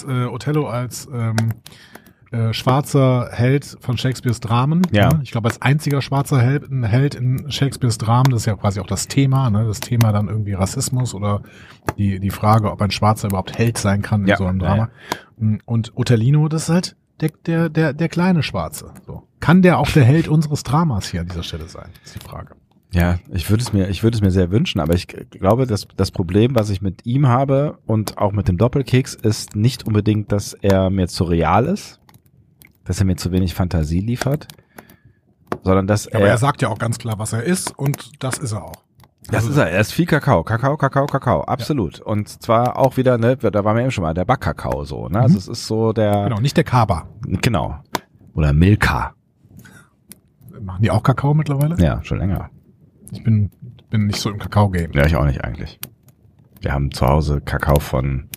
S3: schwarzer Held von Shakespeares Dramen.
S2: Ja.
S3: Ne? Ich glaube, als einziger schwarzer Held in Shakespeares Dramen, das ist ja quasi auch das Thema, ne? Das Thema dann irgendwie Rassismus oder die Frage, ob ein Schwarzer überhaupt Held sein kann in so einem Drama. Ja. Und Otellino, das ist halt der kleine Schwarze. So. Kann der auch der Held unseres Dramas hier an dieser Stelle sein? Ist die Frage.
S2: Ja, ich würde es mir sehr wünschen, aber ich glaube, dass das Problem, was ich mit ihm habe und auch mit dem Doppelkeks, ist nicht unbedingt, dass er mir zu real ist, dass er mir zu wenig Fantasie liefert, sondern dass
S3: aber er sagt ja auch ganz klar, was er ist und das ist er auch.
S2: Das ist er. Er ist viel Kakao, absolut. Ja. Und zwar auch wieder, ne, da waren wir eben schon mal, der Backkakao so, ne? Also es ist so der...
S3: Genau, nicht der Kaba.
S2: Genau. Oder Milka.
S3: Machen die auch Kakao mittlerweile?
S2: Ja, schon länger.
S3: Ich bin nicht so im Kakao-Game.
S2: Ja, ich auch nicht eigentlich. Wir haben zu Hause Kakao von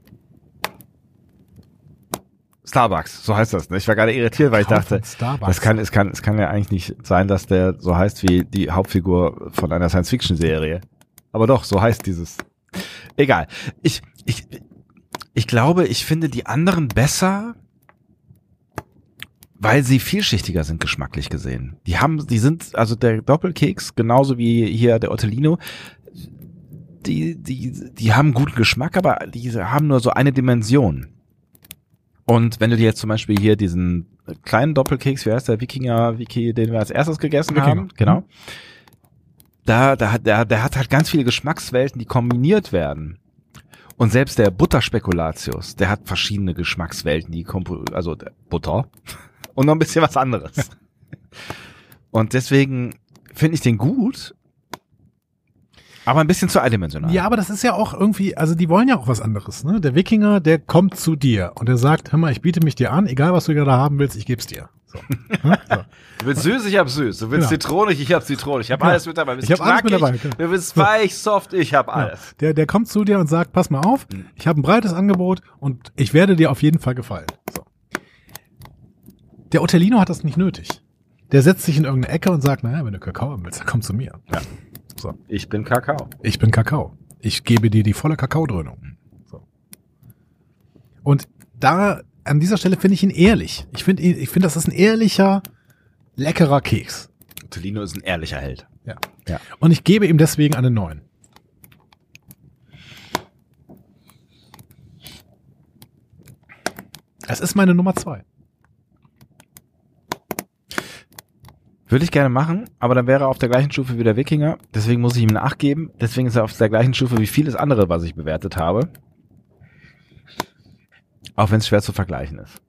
S2: Starbucks, so heißt das. Ne? Ich war gerade irritiert, weil ich dachte, es kann ja eigentlich nicht sein, dass der so heißt wie die Hauptfigur von einer Science-Fiction-Serie. Aber doch, so heißt dieses. Egal. Ich glaube, ich finde die anderen besser, weil sie vielschichtiger sind, geschmacklich gesehen. Die sind, also der Doppelkeks, genauso wie hier der Ortolino, die haben guten Geschmack, aber die haben nur so eine Dimension. Und wenn du dir jetzt zum Beispiel hier diesen kleinen Doppelkeks, wie heißt der Wiki, den wir als erstes gegessen haben, genau. Der hat halt ganz viele Geschmackswelten, die kombiniert werden. Und selbst der Butterspekulatius, der hat verschiedene Geschmackswelten, also der Butter und noch ein bisschen was anderes. Und deswegen finde ich den gut, aber ein bisschen zu eindimensional.
S3: Ja, aber das ist ja auch irgendwie, also die wollen ja auch was anderes, ne? Der Wikinger, der kommt zu dir und der sagt, hör mal, ich biete mich dir an, egal was du gerade haben willst, ich geb's dir. So. So.
S2: Du willst süß, ich hab süß. Du willst zitronig, ich hab Zitronen. Ich hab alles mit dabei.
S3: Ich hab alles mit dabei.
S2: Du willst weich, soft, ich hab alles.
S3: Der kommt zu dir und sagt, pass mal auf, ich habe ein breites Angebot und ich werde dir auf jeden Fall gefallen. So. Der Ortolino hat das nicht nötig. Der setzt sich in irgendeine Ecke und sagt, naja, wenn du Kakao haben willst, dann komm zu mir.
S2: Ja. So. Ich bin Kakao.
S3: Ich gebe dir die volle Kakaodröhnung. So. Und da, an dieser Stelle finde ich ihn ehrlich. Ich finde, das ist ein ehrlicher, leckerer Keks.
S2: Ortolino ist ein ehrlicher Held.
S3: Ja. Und ich gebe ihm deswegen eine 9. Es ist meine Nummer 2.
S2: Würde ich gerne machen, aber dann wäre er auf der gleichen Stufe wie der Wikinger. Deswegen muss ich ihm eine 8 geben. Deswegen ist er auf der gleichen Stufe wie vieles andere, was ich bewertet habe. Auch wenn es schwer zu vergleichen ist.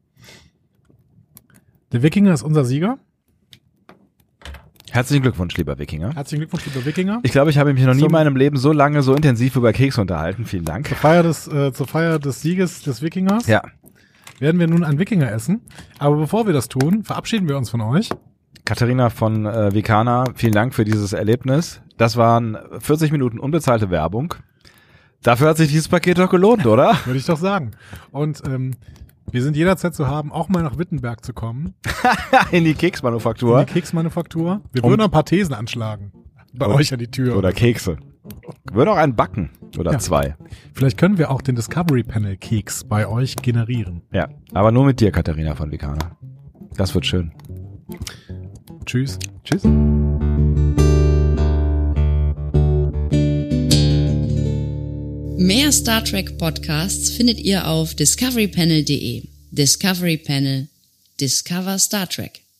S3: Der Wikinger ist unser Sieger.
S2: Herzlichen Glückwunsch, lieber Wikinger. Ich glaube, ich habe mich noch nie in meinem Leben so lange, so intensiv über Kekse unterhalten. Vielen Dank.
S3: Zur Feier des Sieges des Wikingers werden wir nun einen Wikinger essen. Aber bevor wir das tun, verabschieden wir uns von euch.
S2: Katharina von Vicana, vielen Dank für dieses Erlebnis. Das waren 40 Minuten unbezahlte Werbung. Dafür hat sich dieses Paket doch gelohnt, oder?
S3: Würde ich doch sagen. Und wir sind jederzeit zu haben, auch mal nach Wittenberg zu kommen.
S2: In die Keksmanufaktur.
S3: Wir würden ein paar Thesen anschlagen. Bei euch an die Tür.
S2: Oder Kekse. Wir würden auch einen backen. Oder 2.
S3: Vielleicht können wir auch den Discovery Panel Keks bei euch generieren.
S2: Ja, aber nur mit dir, Katharina von Vicana. Das wird schön.
S3: Tschüss.
S1: Mehr Star Trek Podcasts findet ihr auf discoverypanel.de. Discovery Panel. Discover Star Trek.